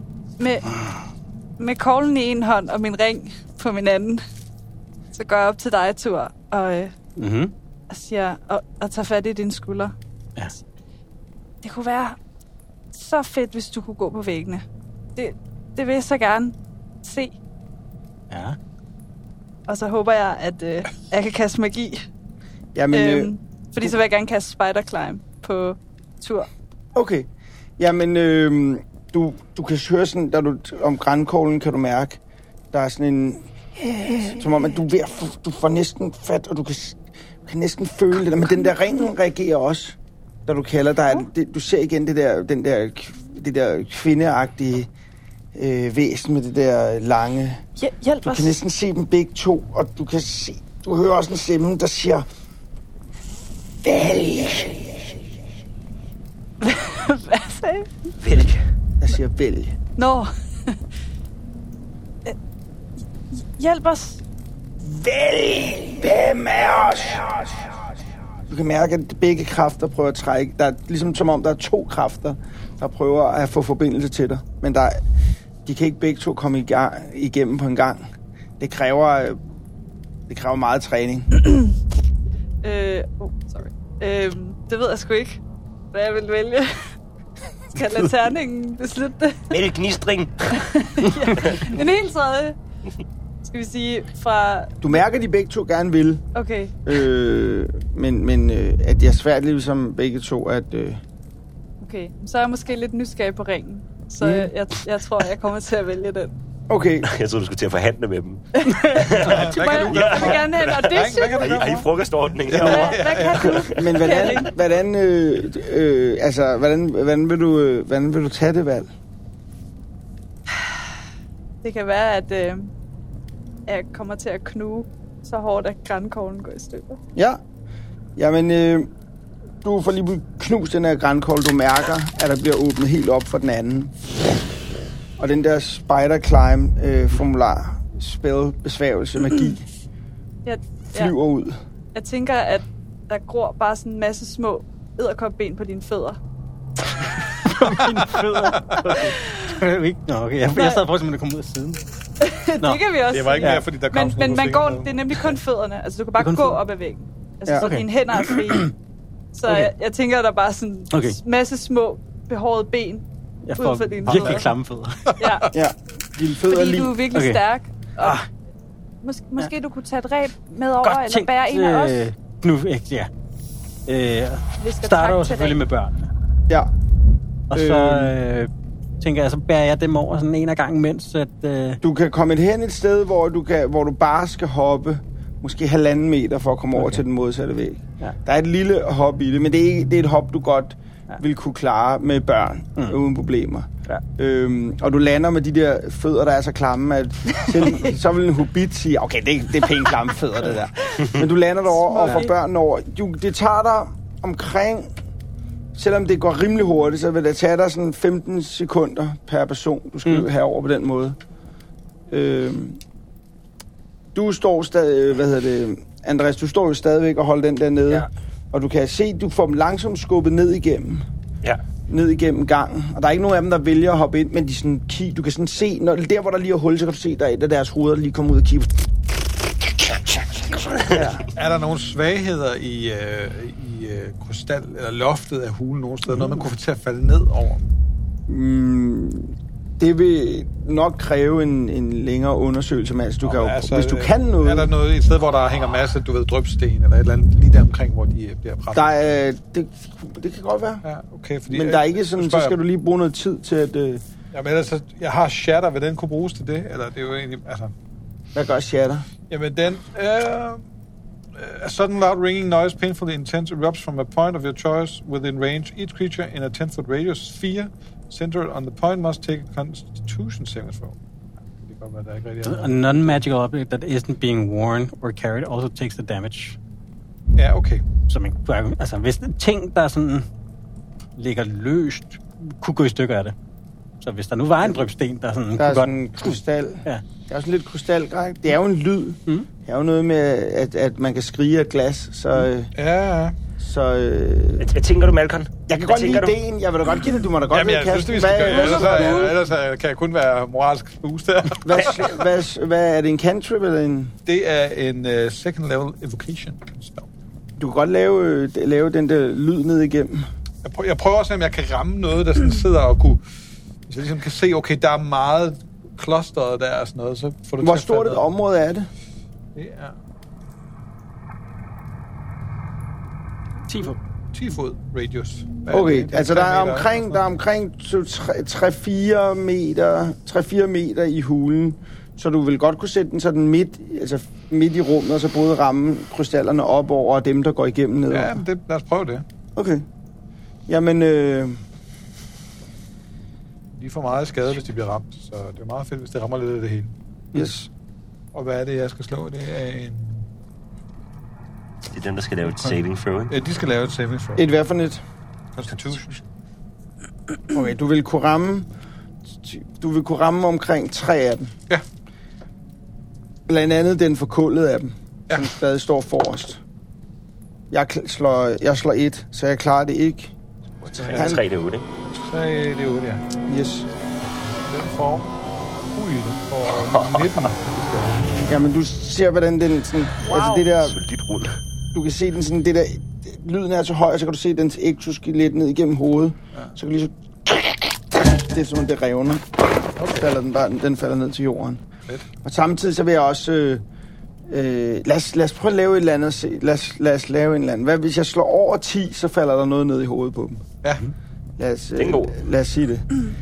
Med koglen i en hånd og min ring på min anden, så går jeg op til dig, Tur, og siger, og tager fat i dine skuldre. Ja. Det kunne være så fedt, hvis du kunne gå på væggene. Det vil jeg så gerne se. Ja. Og så håber jeg, at jeg kan kaste magi. Jamen, fordi så vil jeg gerne kaste Spider Climb på Tur. Okay. Jamen, du kan høre sådan, da du om grænkoglen kan du mærke, der er sådan en... Som om, at du får næsten fat, og du kan næsten føle det der. Men den der ring reagerer også, da du kalder dig. Du ser igen det der kvindeagtige væsen med det der lange... Hjælp du os. kan næsten se dem begge to, og du hører også en stemme, der siger... Vælg! Hvad sagde jeg? Vælg. Jeg siger vælg. Nå. Hjælp os. Vælg! Hvem er os? Du kan mærke, at begge kræfter prøver at trække. Der er ligesom som om, der er 2 kræfter, der prøver at få forbindelse til dig. Men de kan ikke begge to komme igennem på en gang. Det kræver meget træning. Sorry. Det ved jeg sgu ikke, hvad jeg vil vælge. Skal jeg lade terningen beslutte det? Vælg gnistring. En helt tredje. Skal vi sige fra... Du mærker, at de begge to gerne vil. Okay. Men at det er svært ligesom begge to at... Okay, så er jeg måske lidt nysgerrig på ringen. Så jeg tror, jeg kommer til at vælge den. Okay. Jeg troede, du skulle til at forhandle med dem. Jeg vil gerne have en audition. Har I frokostordning herovre? Hvad kan du? Men hvordan vil du tage det valg? Det kan være, at jeg kommer til at knuge så hårdt, at grænkoglen går i stykker. Ja. Jamen, du får lige knust den her grænkogl. Du mærker, at der bliver åbnet helt op for den anden. Og den der Spider Climb formular, spil, besværgelse, magi, flyver ud. Jeg tænker, at der gror bare sådan en masse små edderkopben på dine fødder. På mine fødder? Okay. Nå, okay. Jeg sad på, at det kom ud af siden. Det kan vi også. Det var ikke mere, fordi der kom men man går, det er nemlig kun fødderne. Altså, du kan bare gå op ad væggen. Altså, så dine hænder er frie. Så jeg tænker, at der er bare sådan en masse små behårede ben. Jeg får virkelig klamme fødder. Ja. Dine fødder fordi du er virkelig stærk. Og måske du kunne tage et ræb med over, godt eller bære en af os. Nu, ja. Starter jo selvfølgelig med børnene. Ja. Og så tænker jeg, så bærer jeg dem over sådan en af gangen, mens at... Du kan komme hen et sted, hvor du bare skal hoppe måske 1,5 meter for at komme over til den modsatte væg. Ja. Der er et lille hop i det, men det er et hop, du godt vil kunne klare med børn uden problemer. Ja. Og du lander med de der fødder, der er så klamme, at så vil en hobbit sige, okay, det er pænt klamme fødder, det der. Men du lander derovre og får børnene over. Det tager dig omkring, selvom det går rimelig hurtigt, så vil det tage dig sådan 15 sekunder per person, du skal have over på den måde. Du står stadig, Andreas, du står jo stadigvæk og holder den der nede, og du kan se, at du får dem langsomt skubbet ned igennem. Ja. Ned igennem gangen. Og der er ikke nogen af dem, der vælger at hoppe ind, men de sådan du kan sådan se, når der hvor der lige er hul, så kan du se, der er et af deres hoveder, der lige kommer ud og kigger. Ja. Er der nogle svagheder i krystal eller loftet af hulen nogen steder? Noget, man kunne få til at falde ned over? Det vil nok kræve en længere undersøgelse, Mads. Du kan jo, altså, hvis du kan noget... Er der noget et sted, hvor der hænger masse, du ved, drypsten, eller et eller andet lige der omkring, hvor de bliver presset? Det kan godt være. Ja, okay, fordi... Men der er ikke sådan, så skal du lige bruge noget tid til at... Jamen ellers, jeg har shatter, vil den kunne bruges til det? Eller det er jo egentlig, altså... Hvad gør shatter? Jamen den... A sudden loud ringing noise painfully intense erupts from a point of your choice within range. Each creature in a 10-foot radius sphere centered on the point must take a constitution saving throw. Det kan godt være, der ikke rigtig er. A non-magical object that isn't being worn or carried also takes the damage. Ja, okay. Så man, altså, hvis ting, der sådan ligger løst, kunne gå i stykker af det. Så hvis der nu var en drypsten, der sådan... Der er sådan en krystal. Ja. Det er også lidt krystalgrej. Det er jo en lyd. Det er jo noget med, at man kan skrige et glas, så... Ja. Så... Hvad tænker du, Malcolm? Jeg kan godt lide ideen. Jeg vil da godt give det. Du må da godt Jamen, jeg synes, vi skal gøre. Ellers kan jeg kun være moralsk boost der. Hvad er det, en cantrip eller en... Det er en second level evocation spell. Du kan godt lave den der lyd ned igennem. Jeg prøver også, om jeg kan ramme noget, der sådan sidder og kunne... Hvis jeg ligesom kan se, okay, der er meget klosteret der og sådan noget, så får du... Hvor stort et område er det? Det er... 10 fod radius. Okay, altså der er omkring 3-4 meter i hulen, så du vil godt kunne sætte den sådan midt i rummet, og så både ramme krystallerne op over dem, der går igennem nedover. Ja, men lad os prøve det. Okay. Jamen... De får meget skade, hvis de bliver ramt, så det er meget fedt, hvis det rammer lidt af det hele. Yes. Og hvad er det, jeg skal slå? Det er en... Det er dem, der skal lave et saving throw, ikke? Ja, de skal lave et saving throw. Et hvad for net? Constitution. Okay, du vil kunne ramme omkring 3 af dem. Ja. Blandt andet den forkullede af dem, ja. Som stadig står forrest. Jeg slår 1, så jeg klarer det ikke. 3 det er 8, ikke? 3 det er 8, ja. Yes. Den får... den får 19. Jamen, du ser, hvordan den sådan... Wow. Altså, det der... Solidt rulle. Du kan se den sådan, det der... Lyden er så høj, så kan du se dens exoskelet ned igennem hovedet. Ja. Så kan du lige så... Det er som det revner. Okay. Den falder ned til jorden. Fedt. Og samtidig så vil jeg også... lad os prøve at lave et eller andet. Lad os lave en eller anden. Hvad, hvis jeg slår over 10, så falder der noget ned i hovedet på dem. Ja. Lad os sige det.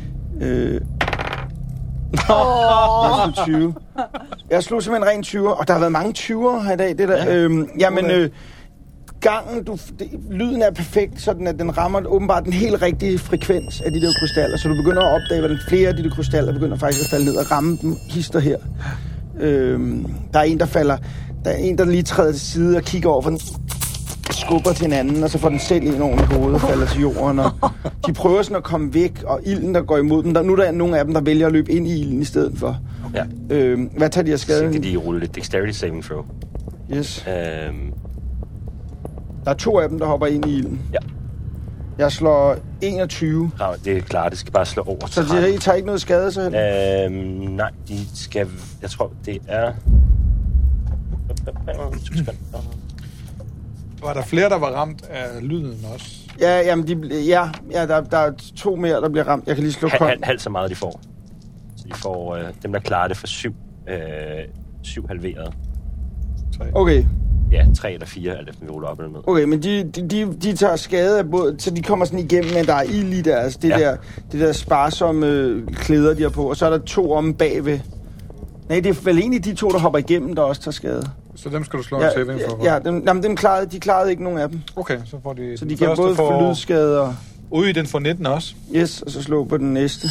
Jeg slog 20. Jeg slog simpelthen rent 20'er, og der har været mange 20'er her i dag. Det der. Gangen, lyden er perfekt, sådan at den rammer åbenbart den helt rigtige frekvens af de der krystaller, så du begynder at opdage, hvordan flere af de der krystaller begynder faktisk at falde ned og ramme dem hister her. Der er en, der lige træder til side og kigger over for den, skubber til hinanden, og så får den selv ind over hovedet og falder til jorden. Og de prøver sådan at komme væk, og ilden, der går imod dem. Nu er der nogle af dem, der vælger at løbe ind i ilden i stedet for. Ja. Hvad tager de af skade? Så kan de rulle lidt dexterity saving throw. Yes. Der er 2 af dem, der hopper ind i ilden. Ja. Jeg slår 21. Ja, det er klart, det skal bare slå over 30. Så de tager ikke noget skade, så heller? Nej, de skal... Jeg tror, det er... Var der flere, der var ramt af lyden også? Ja, jamen, der er 2 mere, der bliver ramt. Jeg kan lige slå halvt så meget, de får. Så de får... dem, der klarer det for 7 halveret. 3. Okay. Ja, 3 eller 4, alt efter vi ruller op eller ned. Okay, men de tager skade af både, så de kommer sådan igennem, men der er ild i deres, det der sparsomme klæder, de har på, og så er der 2 om bagved. Nej, det er vel egentlig de 2, der hopper igennem, der også tager skade. Så dem skal du slå en saving for? Ja, de klarede ikke nogen af dem. Okay, så får de... Så de kan både få lydskade og... Ui, den får 19 også. Yes, og så slå på den næste.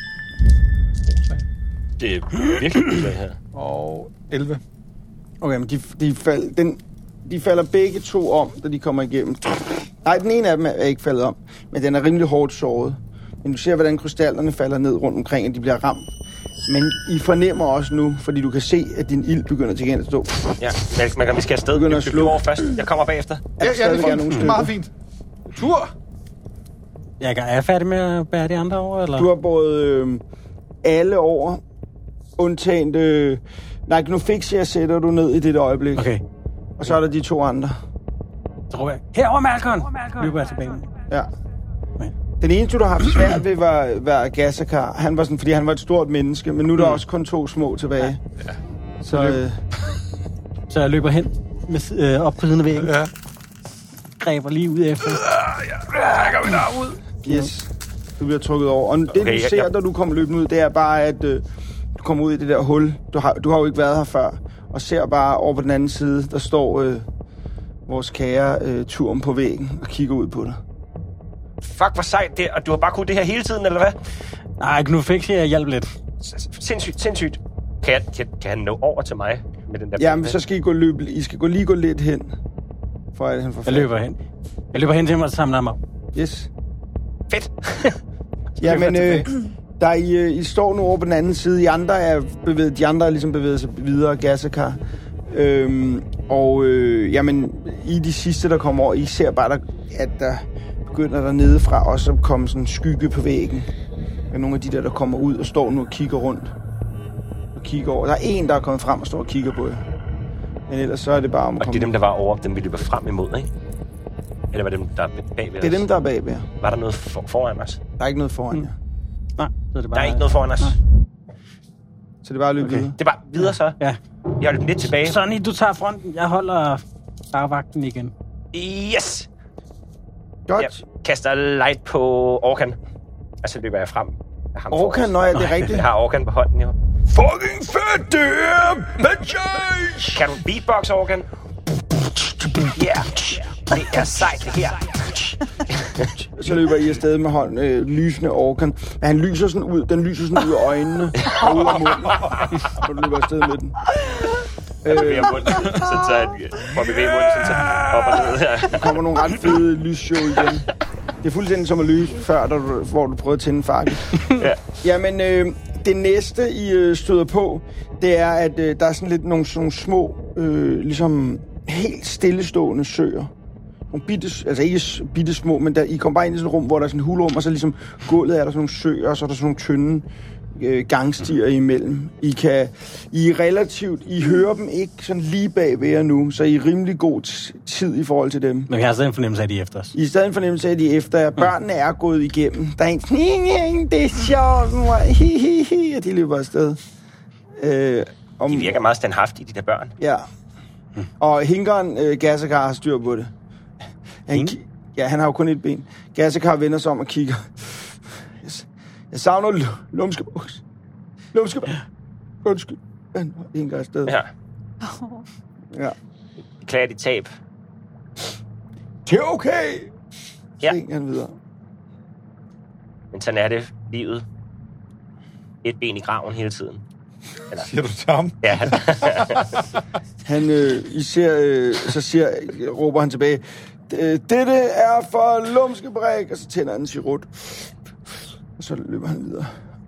Det er virkelig godt her. Og 11. Okay, men de falder begge 2 om, da de kommer igennem. Nej, den ene af dem er ikke faldet om, men den er rimelig hårdt såret. Men du ser, hvordan krystallerne falder ned rundt omkring, og de bliver ramt. Men I fornemmer også nu, fordi du kan se, at din ild begynder til at stå. Ja, vi skal afsted. Begynder at slå over først. Jeg kommer bagefter. Ja, det er meget fint. Tur! Jeg er færdig med at bære de andre over, eller? Du har båret alle over, undtagen... Nej, nu jeg sætter du ned i det øjeblik. Okay. Og så er der de 2 andre. Så råber jeg, herover Malcolm! Løber jeg tilbage. Ja. Den eneste, du har haft svært ved, var Gassakar. Han var sådan, fordi han var et stort menneske, men nu er der også kun 2 små tilbage. Ja. Så jeg løber hen med, op på siden af væggen. Ja. Græber lige ud efter. Rækker vi der ud? Yes. Du bliver trukket over. Og det, du ser, da du kommer løbende ud, det er bare, at du kommer ud i det der hul. Du har jo ikke været her før. Og ser bare over på den anden side, der står vores kære Turm på væggen og kigger ud på dig. Fuck, hvor sejt det. Og du har bare kunnet det her hele tiden, eller hvad? Nej, nu fik jeg hjælp lidt. Sindssygt. Kan han nå over til mig med den der... Ja, men så skal I lige gå lidt hen. For at han får fat. Jeg løber hen til mig og samler ham op. Yes. Fedt. Ja, men der I står nu over på den anden side. De andre er ligesom bevæget sig videre, Gassakar. Jamen, I de sidste, der kommer over, I ser bare, at der begynder dernede fra også at komme sådan en skygge på væggen. Der er nogle af de der kommer ud og står nu og kigger rundt. Og kigger over. Der er en, der er kommet frem og står og kigger på jer. Men ellers så er det bare om at komme... Og det er dem, der var over, dem vi løber frem imod, ikke? Eller var det dem, der er bagved os? Det er dem, der er bagved jer. Var der noget foran os? Der er ikke noget foran jer. Nej, så er det bare... Der er ikke noget foran os? Nej. Så det er bare at løbe videre? Det er bare videre så? Ja. Jeg løber lidt tilbage. Sonny, du tager fronten. Jeg holder bagvagten igen. Yes! Godt. Jeg kaster light på Orkan. Og så løber jeg frem. Orkan, når det er rigtigt. Jeg har Orkan på hånden, jo. Fucking fedt, det her, bitches! Kan du beatbox, Orkan? Yeah. Det er sejt, det her. Så løber I afsted med hånden, lysende Orkan. Men han lyser sådan ud. Den lyser sådan ud af øjnene og ud af munden. Så du løber afsted med den. Jeg bevæger munden. Så tager jeg bevæger munden, så op og ned her. Der kommer nogle ret fede lysshow igen. Det er fuldstændig som at lyse før, hvor du prøvede at tænde fakkel. Ja. Jamen, det næste, I støder på, det er, at der er sådan lidt nogle små, ligesom helt stillestående søer. Nogle altså ikke bitte små, men I kommer bare ind i sådan et rum, hvor der er sådan et hulrum, og så ligesom gulvet er der sådan nogle søer, og så er der sådan nogle tynde gangstier imellem. I hører dem ikke sådan lige bag ved jer nu, så I er rimelig god tid i forhold til dem. Men vi har stadig en fornemmelse af, at de er efter os. I er stadig en fornemmelse af, at de er efter jer. Børnene er gået igennem. Der er en, det er sjovt, hihihi, og de løber afsted. De virker meget standhaftige, de der børn. Ja. Og hinkeren, Gassakar, har styr på det. Han har jo kun et ben. Gassakar vender sig om og kigger. Jeg savner lumskebuks. Undskyld. Han hinker afsted. Ja. Ja. Beklager dit tab. Det er okay. Ja. Han videre. Men sådan er det livet. Et ben i graven hele tiden. Eller... Siger du til ham? Ja. Råber han tilbage. Dette er for lumskebræk. Og så tænder han en sirut. Og så løber han videre.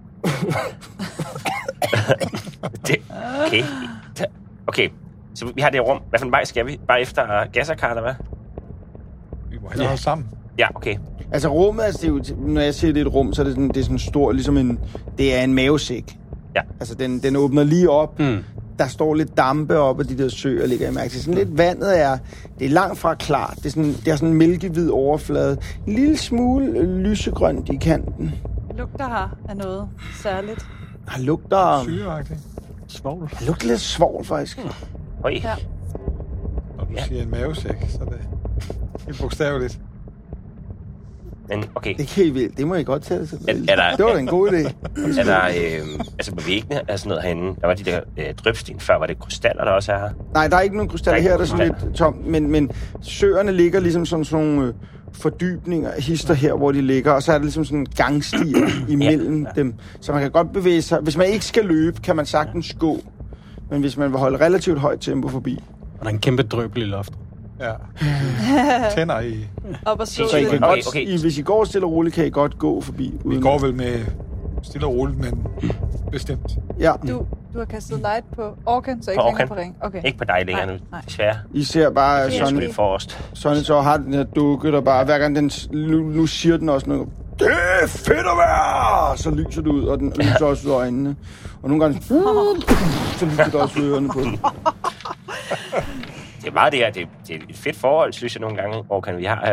Okay. Så vi har det rum. Hvad for en vej skal vi? Bare efter Gassakar, eller hvad? Vi må hellere sammen. Ja, okay. Altså rummet, når jeg siger, det er et rum, så er det sådan stort, ligesom det er en mavesæk. Ja. Altså den åbner lige op. Der står lidt dampe op af de der søer, ligger jeg mærke til. Sådan lidt vandet det er langt fra klart. Det er sådan en mælkehvid overflade. En lille smule lysegrønt i kanten. Lugter her af noget særligt. Der lugter... Syreagtigt. Svovl. Der lugter lidt svovl, faktisk. Oj. Ja. Når du siger en mavesæk, så er det helt bogstaveligt. Men okay. Det kan I vel. Det må I godt tage det til. Det var da en god idé. Er der, altså på væggene er sådan noget herinde. Der var de der drypsten før. Var det krystaller, der også er her? Nej, der er ikke nogen krystaller her. Der er sådan lidt tomt. Men søerne ligger ligesom sådan nogle fordybninger, hister her, hvor de ligger. Og så er der ligesom sådan en gangstier imellem dem. Så man kan godt bevæge sig. Hvis man ikke skal løbe, kan man sagtens gå. Men hvis man vil holde relativt højt tempo forbi. Og der er en kæmpe drøbel i loftet. Ja. Tænder i... Op og slå Så I kan det. godt, hvis I går stille og roligt, kan I godt gå forbi. Vi går vel med stille og roligt, men bestemt. Ja. Du har kastet light på Orkan, så ikke længere på ring. Okay. Ikke på dig længere nu, desværre. I ser bare sådan så har den her dukke, der bare, hver gang den, nu siger den også noget. Det er fedt at være! Så lyser det ud, og den lyser også ud af øjnene. Og nogle gange, så lyser det også ud af ørerne på den. Det er meget det her. Det er et fedt forhold, synes jeg nogle gange, Orkan, vi har her.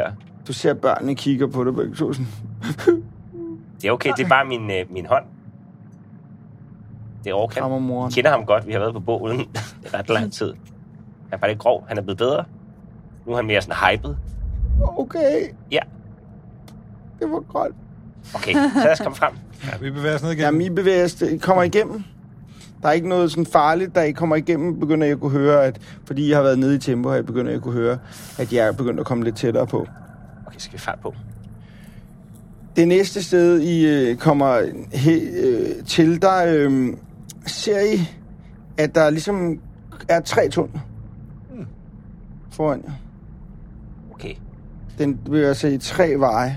Du ser børnene kigger på dig, begge to sådan. Det er okay, det er bare min hånd. Det er Orkan. Krammer Jeg kender ham godt, vi har været på bålen i ret lang tid. Han er bare lidt grov, han er blevet bedre. Nu er han mere sådan hyped. Okay, Ja, det var godt. okay, så lad os komme frem. Ja, vi bevæger os ned igen. Jamen, I bevæger os, I kommer igennem. Der er ikke noget sådan farligt, da I kommer igennem, begynder jeg at kunne høre, at fordi jeg har været nede i tempo her, begynder jeg at kunne høre, at jeg er begyndt at komme lidt tættere på. Okay, skal vi fart på? Det næste sted, I kommer til, der ser I, at der ligesom er 3 tunneler foran jer. Okay. Den vil altså i 3 veje.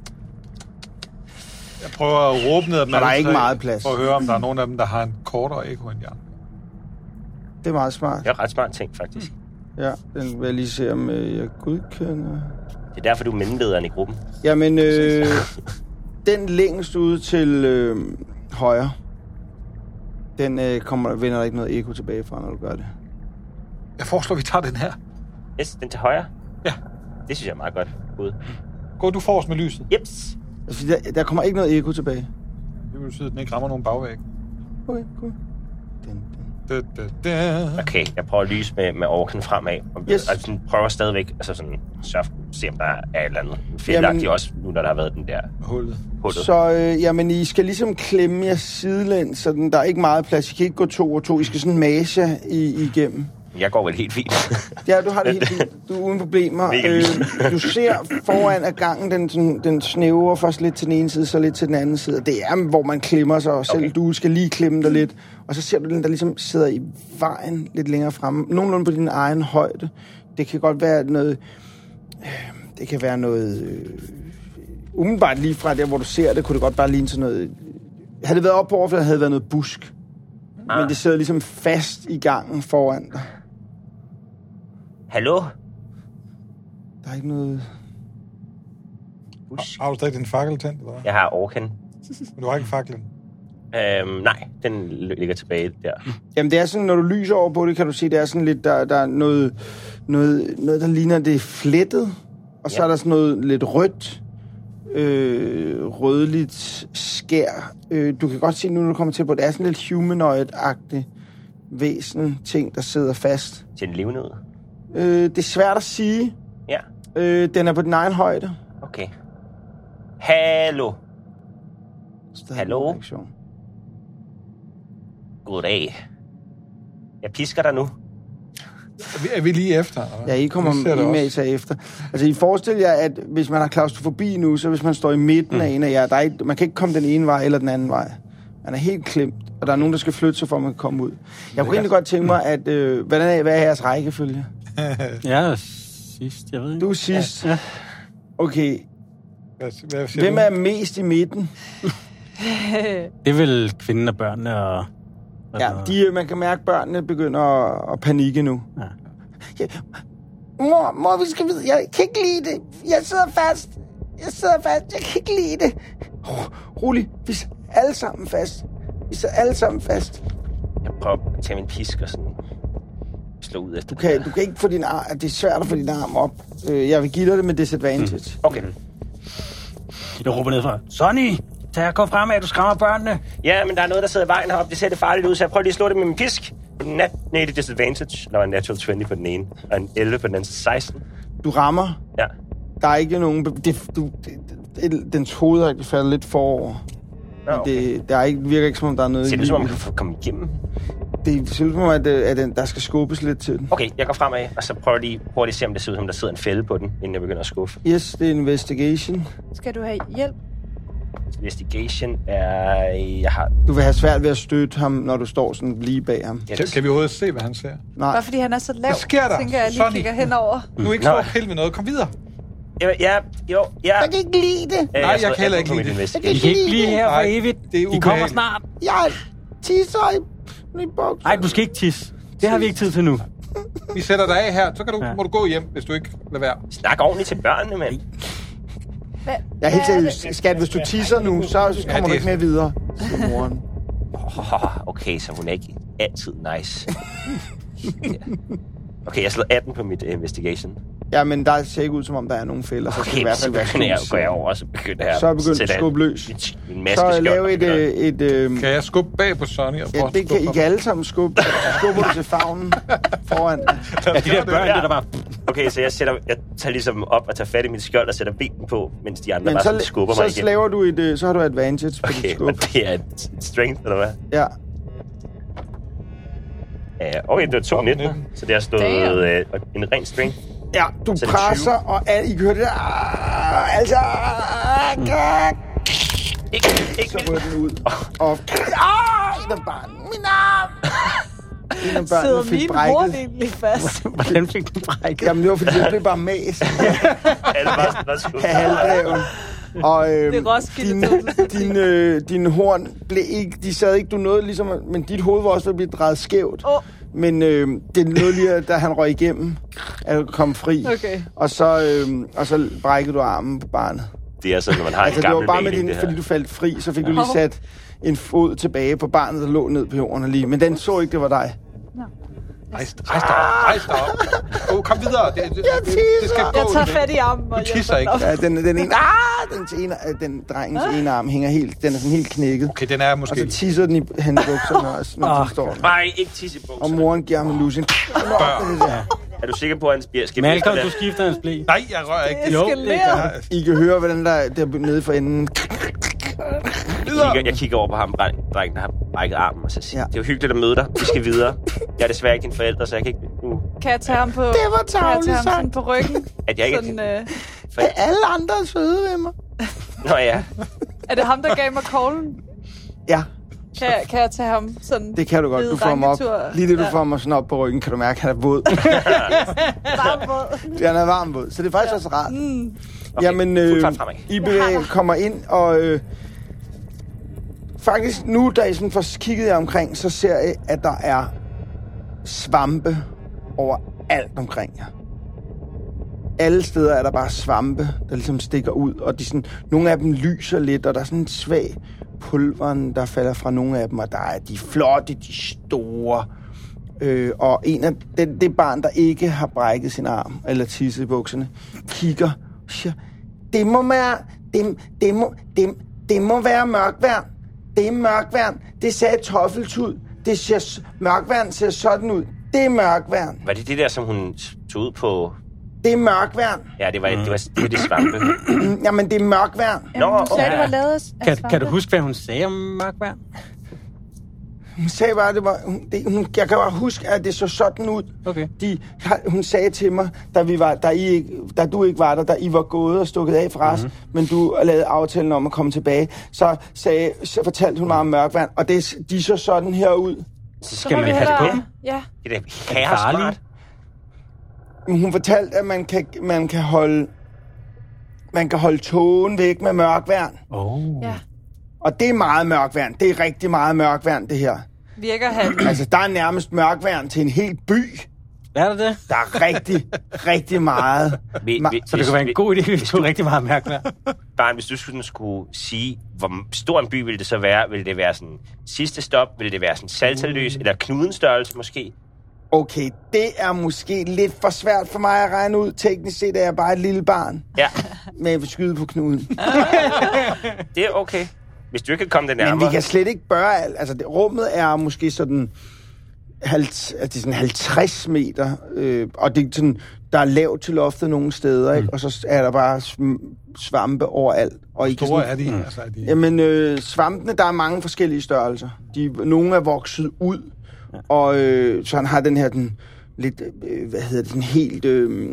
Jeg prøver at råbe ned af dem. Og der er alle ikke 3, meget plads. For at høre, om der er nogen af dem, der har en kortere ekko end jer. Det er meget smart. Det er ret smart ting, faktisk. Ja, den vil jeg lige se, om jeg godkender. Det er derfor, du er mellemlederen i gruppen. Jamen, den længst ud til højre, den vender der ikke noget ekko tilbage fra, når du gør det. Jeg foreslår, vi tager den her. Yes, den til højre? Ja. Det synes jeg er meget godt. Ud. Gå du forrest med lyset. Jeps. Altså, der kommer ikke noget ekko tilbage. Det vil betyde, at den ikke rammer nogen bagvæg. Okay, cool. Den. Okay, jeg prøver at lyse med Orkan fremad. Yes. Og sådan prøver stadigvæk, altså sådan, se om der er et eller andet fældagtigt også, nu når der har været den der Hullet. Så jamen, I skal ligesom klemme jer sidelæns, så der er ikke meget plads. I kan ikke gå 2 og 2. I skal sådan mase igennem. Jeg går vel helt fint. Ja, du har det helt fint. Du er uden problemer. Du ser foran af gangen, den snæver først lidt til den ene side, så lidt til den anden side. Det er, hvor man klemmer sig, og selv okay. Du skal lige klemme dig lidt. Og så ser du den, der ligesom sidder i vejen lidt længere fremme. Nogenlunde på din egen højde. Det kan godt være noget... Det kan være noget... umiddelbart lige fra der, hvor du ser det, kunne det godt bare ligne sådan noget... Havde det været op på overfladen, havde det været noget busk. Men det sidder ligesom fast i gangen foran dig. Hallo? Der er ikke noget... Har du stadig din fakkel tændt, eller hvad? Jeg har Orkan. Men du har ikke faklen? Nej, den ligger tilbage der. Jamen, det er sådan, når du lyser over på det, kan du se, det er sådan lidt, der er noget, der ligner, det er flettet. Og så er der sådan noget lidt rødt, rødligt skær. Du kan godt se nu, når du kommer til på, det er sådan lidt humanoid-agtigt væsen, ting, der sidder fast. Ser den levende ud? Det er svært at sige. Ja. Den er på din egen højde. Okay. Hallo? Hallo? Goddag. Jeg pisker dig nu. Er vi lige efter? Ja, I kommer med sig efter. Altså, I forestiller jer, at hvis man har klaustrofobi nu, så hvis man står i midten af en af jer, man kan ikke komme den ene vej eller den anden vej. Man er helt klemt, og der er nogen, der skal flytte sig, for at man kan komme ud. Jeg kunne egentlig godt tænke mig, at hvad er jeres rækkefølge? Jeg er sidst, jeg ved ikke. Du er sidst? Ja. Okay. Hvem er mest i midten? Det er vel kvinden og børnene og... Ja, man kan mærke, at børnene begynder at panikke nu. Ja. Mor, vi skal videre. Jeg kan ikke lide det. Jeg sidder fast. Jeg kan ikke lide det. Rolig. Vi sidder alle sammen fast. Jeg prøver at tage min pisk og sådan slå ud efter. Du kan ikke få din arm... Det er svært at få din arm op. Jeg vil give dig det med disadvantage. Okay. Jeg råber ned fra. Sonny! Tag, kom frem af, du skræmmer børnene. Ja, men der er noget, der sidder i vejen heroppe. Det ser det farligt ud, så jeg prøver lige at slå det med min pisk. Nej, det er disadvantage. Der var en natural 20 på den ene, og en 11 på den anden, 16. Du rammer. Ja. Der er ikke nogen... Dens hoved falder lidt forover. Ja, okay. Det virker ikke, som om der er noget... Ser det ud, som om man kan komme igennem? Det ser ud, som om, at der skal skubbes lidt til den. Okay, jeg går fremad, og så prøver lige hurtigt at se, om det ser ud, som der sidder en fælde på den, inden jeg begynder at skuffe. Yes, det er investigation. Skal du have hjælp? Investigation er... Jeg har... Du vil have svært ved at støtte ham, når du står sådan lige bag ham. Yes. Kan vi overhovedet se, hvad han ser? Nej. Bare fordi han er så lav, hvad sker der? tænker jeg lige kigger henover. Du er ikke så pille med noget. Kom videre. Jeg kan ikke lide det. Nej, jeg kan heller ikke lide det. I kan ikke blive her for evigt. De kommer snart. Jeg tisser i boksen. Nej, du skal ikke tisse. Det har vi ikke tid til nu. Vi sætter dig af her, så må du gå hjem, hvis du ikke lader være. Snak ordentligt til børnene, mand. Jeg er helt seriøst. Skat, hvis du tisser nu, så kommer du ikke mere videre. Moren. Okay, så hun er ikke altid nice. Okay, jeg slår 18 på mit investigation. Ja, men der ser ikke ud, som om der er nogen fælder, så skal det i hvert fald være så går jeg over, og så begynder jeg så er begyndt at skubbe løs. En maske så lave Kan jeg skubbe bag på Sonny? Og ja, det kan I kan alle sammen skubbe. Så skubber du til favnen foran. Ja, de der børn, der bare... Okay, så jeg tager ligesom op og tager fat i mit skjold og sætter benen på, mens de andre bare sådan skubber mig igen. Så laver du så har du advantage på dit skub. Okay, det er et strength, eller hvad? Ja. Okay, det var 2 19, så det har stået en ren strength. Ja, du så presser, og I kan høre det der... Altså... Så rører den ud. Og... En af barnen. Min arm! En af børnene fik brækket. Sidder min mor egentlig fast? Hvordan fik den brækket? Jamen, det var fordi, det blev bare mæs. Alle var skudt. Halvdreven. Og det din horn blev ikke... De sad ikke, du nåede ligesom... Men dit hoved var også ved at blive drejet skævt. Men det nåede lige, da han røg igennem, at komme fri. Okay. Og så brækkede du armen på barnet. Det er sådan, når man har altså, en gammel det var bare med mening, din, fordi du faldt fri, så fik du lige sat en fod tilbage på barnet, der lå ned på jorden lige. Men den så ikke, det var dig. Rejs dig op. Kom videre. Det skal gå. Jeg tager fat i armen. Du tisser ikke. Ja, den drengens ene arm hænger helt, den er sådan helt knækket. Okay, den er måske... Og så tisser den i hans bukserne også, når de står. Nej, ikke tisse i bukserne. Og moren giver ham en lusin. Er du sikker på, at han skal... Malcolm, du skifter hans blæ. Nej, jeg rører ikke. Jo, det gør. I kan høre, hvordan der er nede for enden. Jeg kigger over på ham, drengen, der har brækket armen, og så siger, det er jo hyggeligt at møde dig. Vi skal videre. Jeg er desværre ikke din forælder, så jeg kan ikke... Kan jeg tage ham på... Det var tarveligt sagt. Sådan på ryggen? At jeg ikke sådan, er alle andre søde ved mig? Nå ja. Er det ham, der gav mig koglen? Ja. Kan jeg tage ham sådan... Det kan du godt. Du får ham op. Lige det, du får ham sådan op på ryggen, kan du mærke, at han er våd. Varm våd. Han er varm våd, så det er faktisk også rart. Okay, jamen, I kommer ind, og faktisk nu, da I sådan får kigget jer omkring, så ser I, at der er svampe over alt omkring jer. Alle steder er der bare svampe, der ligesom stikker ud, og nogle af dem lyser lidt, og der er sådan en svag pulveren, der falder fra nogle af dem, og der er de flotte, de store. Og en af det barn, der ikke har brækket sin arm, eller tisset i bukserne, kigger og siger, det må være mørkværn. Det er mørkværn. Det sagde Toffeltud. Mørkværn ser sådan ud. Det er mørkværn. Var det det der, som hun tog ud på... Det er mørkværn. Ja, det var det svampe. Jamen, det er mørkværn. Jamen, hun sagde, det var lavet af svampe. Kan du huske, hvad hun sagde om mørkværn? Hun sagde bare, jeg kan bare huske, at det så sådan ud. Okay. Hun sagde til mig, da du ikke var der, da I var gået og stukket af fra os, men du lavede aftalen om at komme tilbage, så fortalte hun mig om mørkværn, og de så sådan her ud. Så skal man passe på dem. Ja. Det er herresmart. Hun fortalte, at man kan holde tågen væk med mørkværn. Ja. Og det er meget mørkværn. Det er rigtig meget mørkværn, det her. Virker han? Altså, der er nærmest mørkværn til en hel by. Er det det? Der er rigtig, rigtig meget. Så det kunne være en god idé, hvis du rigtig meget mærkværn. Barn, hvis du skulle sige, hvor stor en by ville det så være? Ville det være sådan sidste stop? Ville det være sådan Saltaløs? Eller Knudenstørrelse måske? Okay, det er måske lidt for svært for mig at regne ud. Teknisk set er jeg bare et lille barn. Ja. Med skyde på knuden. Det er okay. Hvis du ikke kan komme det nærmere. Men vi kan slet ikke gøre alt. Altså, rummet er måske sådan 50 meter, og det er sådan, der er lavt til loftet nogle steder, ikke? Og så er der bare svampe overalt. Og hvor store er de? Altså, Jamen, svampene, der er mange forskellige størrelser. Nogle er vokset ud, og så han har den her, lidt, den helt,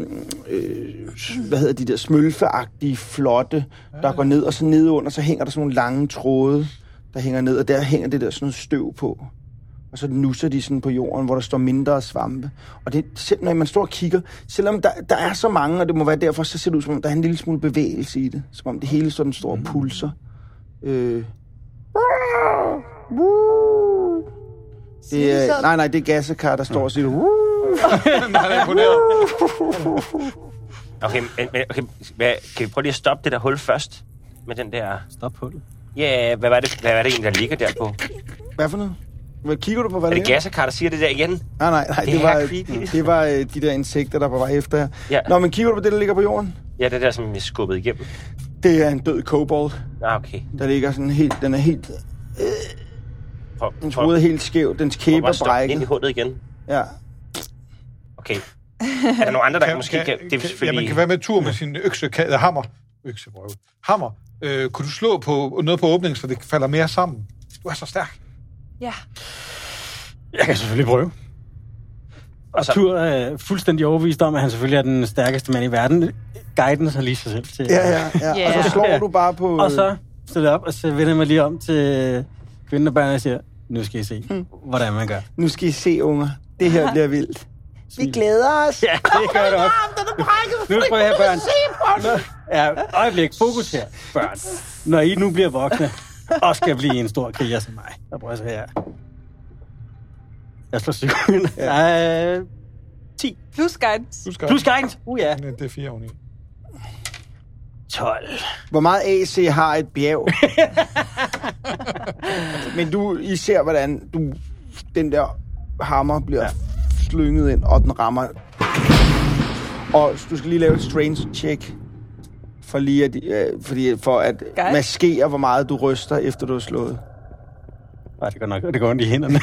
de der smølfeagtige, flotte, der går ned, og så nedunder, så hænger der sådan nogle lange tråde, der hænger ned, og der hænger det der sådan noget støv på. Og så nusser de sådan på jorden, hvor der står mindre svampe. Og det, selv når man står og kigger, selvom der er så mange, og det må være derfor, så ser det ud, som om der er en lille smule bevægelse i det. Som om det hele sådan står og pulser. Nej, det er Gassekar, der står og siger... Okay, kan vi prøve lige at stoppe det der hul først? Med den der... Stop hullet? Ja, hvad var det egentlig, der ligger der på? Hvad for noget? Kigger du på, hvad Er det det Gassakar, der siger det der igen? Nej, Det det var de der insekter, der var på vej efter her. Ja. Nå, men kigger du på det, der ligger på jorden? Ja, det der, som vi skubbede igennem. Det er en død kobold, Okay. der ligger sådan helt... Den er helt... Dens hoved er helt skæv. Dens kæbe er ind i brækket. hullet igen. Ja. Okay. Er der nogle andre, der måske kan... Det er selvfølgelig... Ja, man kan være med tur med sin hammer. Hammer. Kunne du slå på noget på åbningen, så det falder mere sammen? Du er så stærk. Ja. Jeg kan selvfølgelig prøve. Og Tur er fuldstændig overbevist om, at han selvfølgelig er den stærkeste mand i verden. Guiden har lige sig selv til. Ja. Og så slår du bare på... Og så stiller jeg op, og så vender jeg mig lige om til kvinden og børnene og siger, nu skal I se, hvordan man gør. Nu skal I se, unger. Det her bliver vildt. Vi glæder os. Ja, det gør det også. Nu prøver jeg børn. Ja, øjeblik. Fokus her, børn. Når I nu bliver voksne, og skal blive en stor kriger som mig. Der prøver jeg så her. Jeg slår 7. 10. Plus guidance. Plus guidance. Ja. Det er 4 oveni. 12. Hvor meget AC har et bjerg? Men I ser, hvordan den der hammer bliver slynget ind, og den rammer. Og du skal lige lave et strength check, for at maskere, hvor meget du ryster, efter du har slået. Nej, det går nok. Det går ondt i hænderne.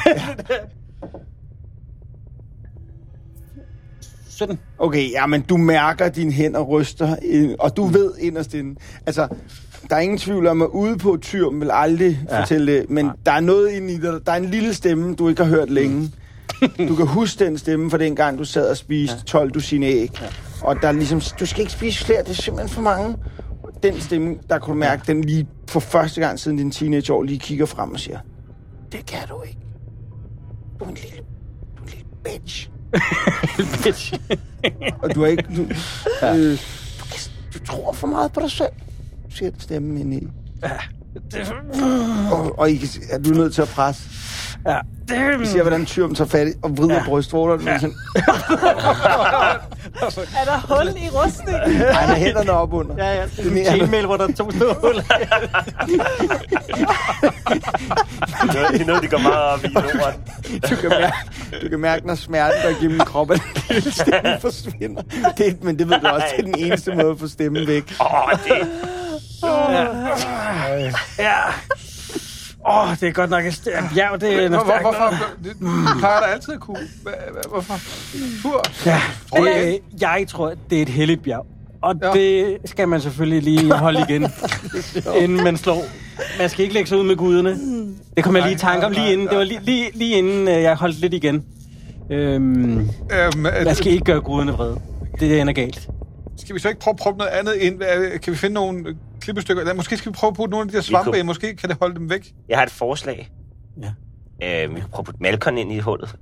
17. Okay, ja, men du mærker, dine hænder ryster, og du ved inderst inde. Altså, der er ingen tvivl om, at ude på Tyrm vil aldrig fortælle det, men der er noget inde i dig. Der er en lille stemme, du ikke har hørt længe. Du kan huske den stemme fra den gang, du sad og spiste 12 dusin æg. Ja. Og der er ligesom, du skal ikke spise flere, det er simpelthen for mange. Den stemme, der kunne du mærke, den lige for første gang siden din teenageår lige kigger frem og siger, det kan du ikke. Du er en lille bitch. Bitch. Og du er ikke... Du tror for meget på dig selv, siger den stemme ind i. Ja. Og du er nødt til at presse. Ja. Vi ser, hvordan Tyrm tager fat og vrider brystvorterne. Ja. Er der hul i rustningen? Nej, der hænderne op under. Ja. Det er en chainmail, hvor der er 2 store huller. Det er noget, de går meget op i Norden. Du kan mærke, når smerten går igennem kroppen, stemmen forsvinder. Men det ved du også, det er den eneste måde at få stemmen væk. Ja. Det er godt nok et stærkt bjerg. Det er noget stærkt. Hvorfor? Det plejer der altid at kunne. Hvorfor? Ja, jeg tror, det er et helligt bjerg. Og det skal man selvfølgelig lige holde igen, inden man slår. Man skal ikke lægge sig ud med guderne. Det kom jeg lige i tanke om lige inden. Det var lige inden jeg holdt lidt igen. Man skal ikke gøre guderne vrede. Det ender galt. Skal vi så ikke prøve at proppe noget andet ind? Kan vi finde nogle klippestykker? Måske skal vi prøve at putte nogle af de der svampe ind. Måske kan det holde dem væk. Jeg har et forslag. Ja. Vi kan prøve at putte Malkon ind i hullet.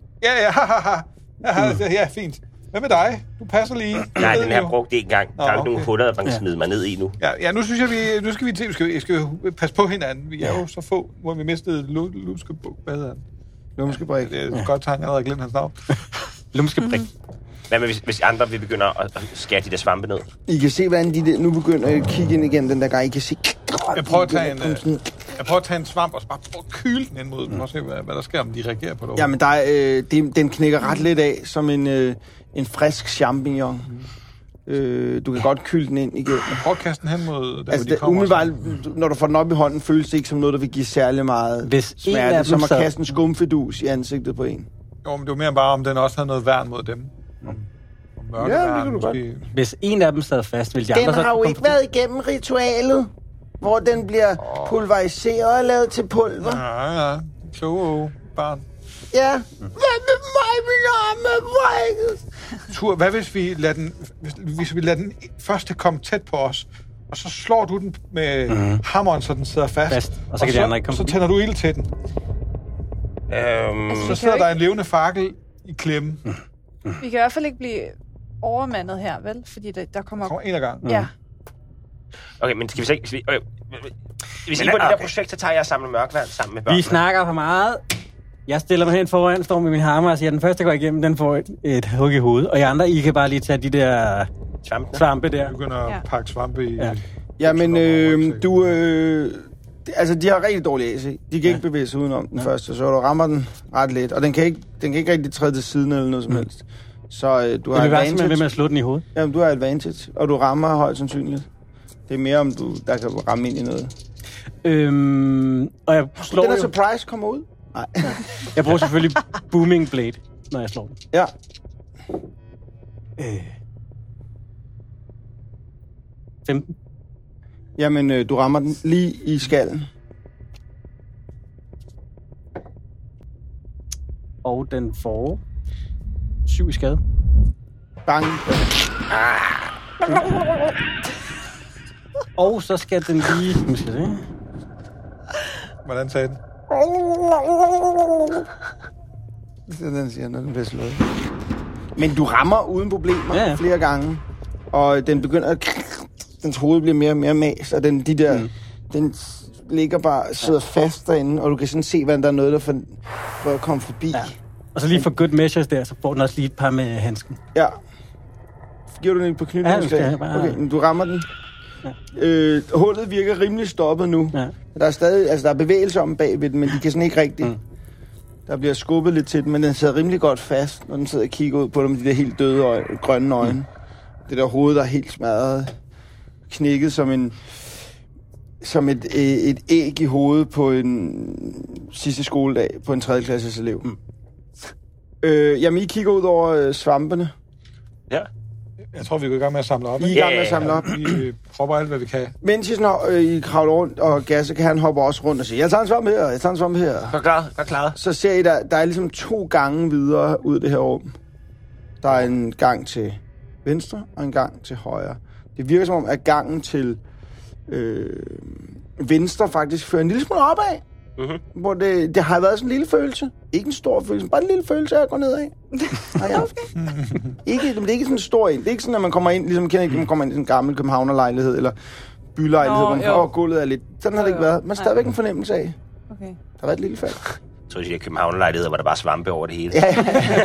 Ja, fint. Hvad med dig? Du passer lige. Nej, den har brugt en gang. Der er jo ikke nogen huller, man kan smide mig ned i nu. Ja, nu synes jeg, nu skal vi skal passe på hinanden. Vi er jo så få, hvor vi mistede Lumskebuk. Hvad hedder han? Lumskebrik. Det er godt tanke, jeg havde glemt hans navn. Lumskebrik. Hvad med, hvis andre vil begynde at skære de der svampe ned? I kan se, hvordan de der, nu begynder at kigge ind igen, den der gang. I kan se... Jeg prøver at tage en svamp og så bare prøve at kyle den ind mod dem og se, hvad der sker, om de reagerer på det. Jamen, den knækker ret lidt af, som en frisk champignon. Du kan godt kyle den ind igen. Prøv at kaste den hen mod... Altså, det, umiddelbart, når du får den op i hånden, føles det ikke som noget, der vil give særlig meget smerte. Som at kaste en skumfidus i ansigtet på en. Jo, men det var mere bare, om den også havde noget værn mod dem. Om ja, det kan du godt. Hvis en af dem sad fast, ville de andre så... Den har jo ikke været igennem ritualet, hvor den bliver pulveriseret og lavet til pulver. Ja. Kloge barn. Ja. Hvad med mig, min arme brækkes? Tur, hvad hvis vi lader den første komme tæt på os, og så slår du den med hammeren, så den sidder fast. Og så kan de andre ikke komme. Så tænder du ild til den. Så sidder der en levende fakkel i klemme. Vi kan i hvert fald ikke blive overmandet her, vel? Fordi der kommer en af gangen. Ja. Okay, men skal vi så ikke... Hvis I på det der projekt, så tager jeg og samler mørkvand sammen med børnene. Vi snakker for meget. Jeg stiller mig hen foran, står med min hammer og siger, at den første, der går igennem, den får et hug i hovedet. Og I andre, I kan bare lige tage de der svampe der. Du begynder at pakke svampe i... Ja, men Altså, de har rigtig dårlig AC. De kan ikke bevæge sig udenom den første, så du rammer den ret let. Og den kan ikke rigtig træde til siden eller noget som helst. Så du har advantage. Det vil være med at slå den i hovedet. Jamen, du har advantage, og du rammer højst sandsynligt. Det er mere, om der kan ramme ind i noget. Og jeg slår den er surprise kommer ud. Nej. Jeg bruger selvfølgelig Booming Blade, når jeg slår den. Ja. 15. Jamen, du rammer den lige i skallen. Og den får 7 i skade. Bang. Og så skal den lige... Nu skal jeg se. Hvordan sagde den? Det er den siger, når den bliver slået. Men du rammer uden problemer flere gange. Og den begynder at... Dens hoved bliver mere og mere mas, og den ligger bare, sidder fast derinde, og du kan sådan se, hvordan der er noget, der får at komme forbi. Ja. Og så lige for good measures der, så får den også lige et par med handsken. Ja. Giver du den på knytningsslag? Ja, bare... Okay, men du rammer den. Ja. Hullet virker rimelig stoppet nu. Ja. Der er stadig, altså der er bevægelse om bagved den, men de kan sådan ikke rigtigt. Der bliver skubbet lidt til den, men den sidder rimelig godt fast, når den sidder og kigger ud på dem, de der helt døde grønne øjne. Det der hoved, der er helt smadret. Knækket som et æg i hovedet på en sidste skoledag på en 3. klasses elev. Jamen, I kigger ud over svampene. Ja. Jeg tror, vi går i gang med at samle op. I er i gang med at samle op. Vi prøver alt, hvad vi kan. Mens I kravler rundt, og Gasse kan han hoppe også rundt og sige, jeg tager en svamp her, Godt klar. Så ser I, der er ligesom 2 gange videre ud af det her rum. Der er en gang til venstre, og en gang til højre. Det virker som om, at gangen til venstre faktisk fører en lille smule opad. Hvor det har været sådan en lille følelse. Ikke en stor følelse, bare en lille følelse af at gå nedad. Ikke, men det er ikke sådan en stor en. Det er ikke sådan, at man kommer ind, ligesom man kommer ind i en gammel københavnerlejlighed, eller bylejlighed, hvor man får gulvet er lidt. Sådan har det ikke været. Man har stadigvæk en fornemmelse af. Okay. Der har været et lille fald. Så jeg siger, københavnerlejligheder, hvor der bare svampe over det hele. Ja.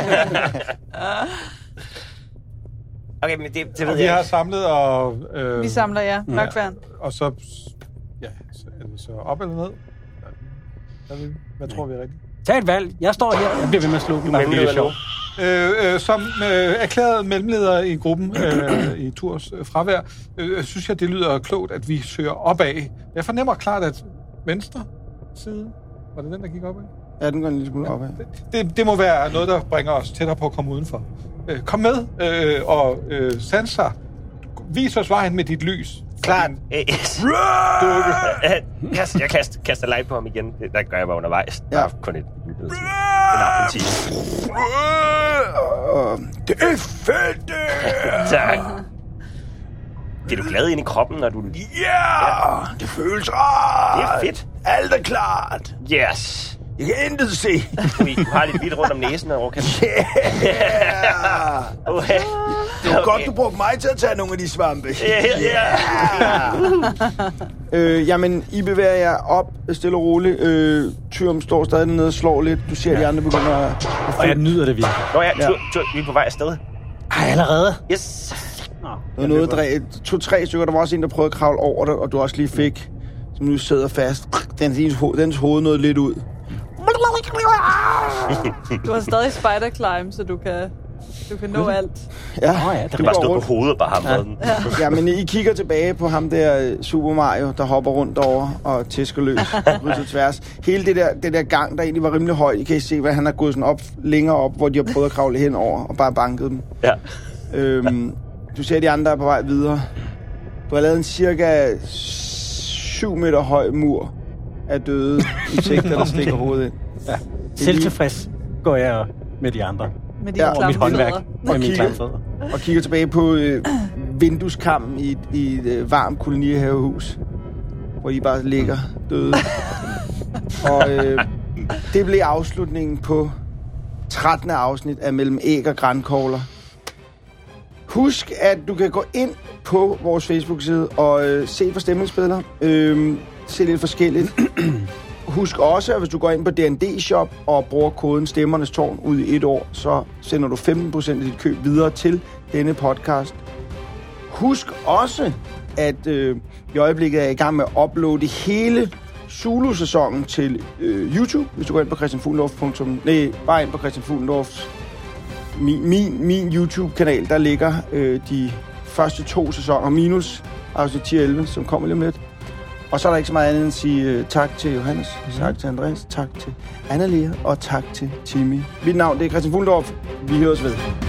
Okay, men det ved jeg vi har samlet og... vi samler, nok værn. Og så... Ja, så op eller ned? Hvad tror vi er rigtigt? Tag et valg. Jeg står her. Jeg bliver ved med at slå. Som erklæret mellemleder i gruppen i Turs fravær, synes jeg, det lyder klogt, at vi søger opad. Jeg fornemmer klart, at venstre side... Var det den, der gik opad? Ja, den går en lille smule opad. Det må være noget, der bringer os tættere på at komme udenfor. Kom med og Sansa. Vis os vejen med dit lys. Klart. Jeg kaster light på ham igen. Der gør jeg bare undervejs. Der er kun en time. Det er fedt! Tak. Bliver du glad ind i kroppen, når du... Ja! Det føles rart! Det er fedt. Alt er klart! Yes! Jeg kan intet se! Du har lidt hvidt rundt om næsen og kan... Yeah! Det var godt, du brugte mig til at tage nogle af de svampe. Jamen, I bevæger jer op stille og roligt. Tyrum står stadig nede og slår lidt. Du ser, de andre begynder at... Og jeg nyder det virkelig. Nå ja, vi er på vej afsted. Ej, allerede? Yes! Noget 2-3 stykker. Der var også en, der prøvede at kravle over dig, og du også lige fik, som nu sidder fast. Dens hoved nåede lidt ud. Du har stadig spider climb, så du kan nå alt. Ja, det bare stå på hovedet og bare hamre den. Ja, men I kigger tilbage på ham der Super Mario, der hopper rundt over og tæsker løs på tværs. Hele det der gang, der egentlig var rimelig højt. I kan se, hvad han har gået sådan op, længere op, hvor de har prøvet at kravle hen over og bare banket dem. Ja. Du ser, de andre er på vej videre. Du har lavet en cirka 7 meter høj mur af døde insekter, der stikker hovedet ind. Ja. Selvtilfreds går jeg med de andre. Med de mit håndværk. Og kigger tilbage på vindueskammen i et varmt kolonihavehus, hvor I bare ligger døde. Og det blev afslutningen på 13. afsnit af Mellem Æg og Grankogler. Husk, at du kan gå ind på vores Facebook-side og se på stemningsbilleder. Se lidt forskelligt. Husk også, at hvis du går ind på D&D Shop og bruger koden Stemmernes Tårn ud i 1 år, så sender du 15% af dit køb videre til denne podcast. Husk også, at i øjeblikket er jeg i gang med at uploade hele Zulu-sæsonen til YouTube. Hvis du går ind på Christian Fuglendorf. Bare ind på Christian Fuglendorfs min YouTube-kanal, der ligger de første 2 sæsoner minus afsnit 10-11, som kommer lige om lidt. Og så er der ikke så meget andet end at sige tak til Johannes, tak til Andreas, tak til Anna-Lea og tak til Timmy. Mit navn det er Christian Fuglendorf. Vi høres ved.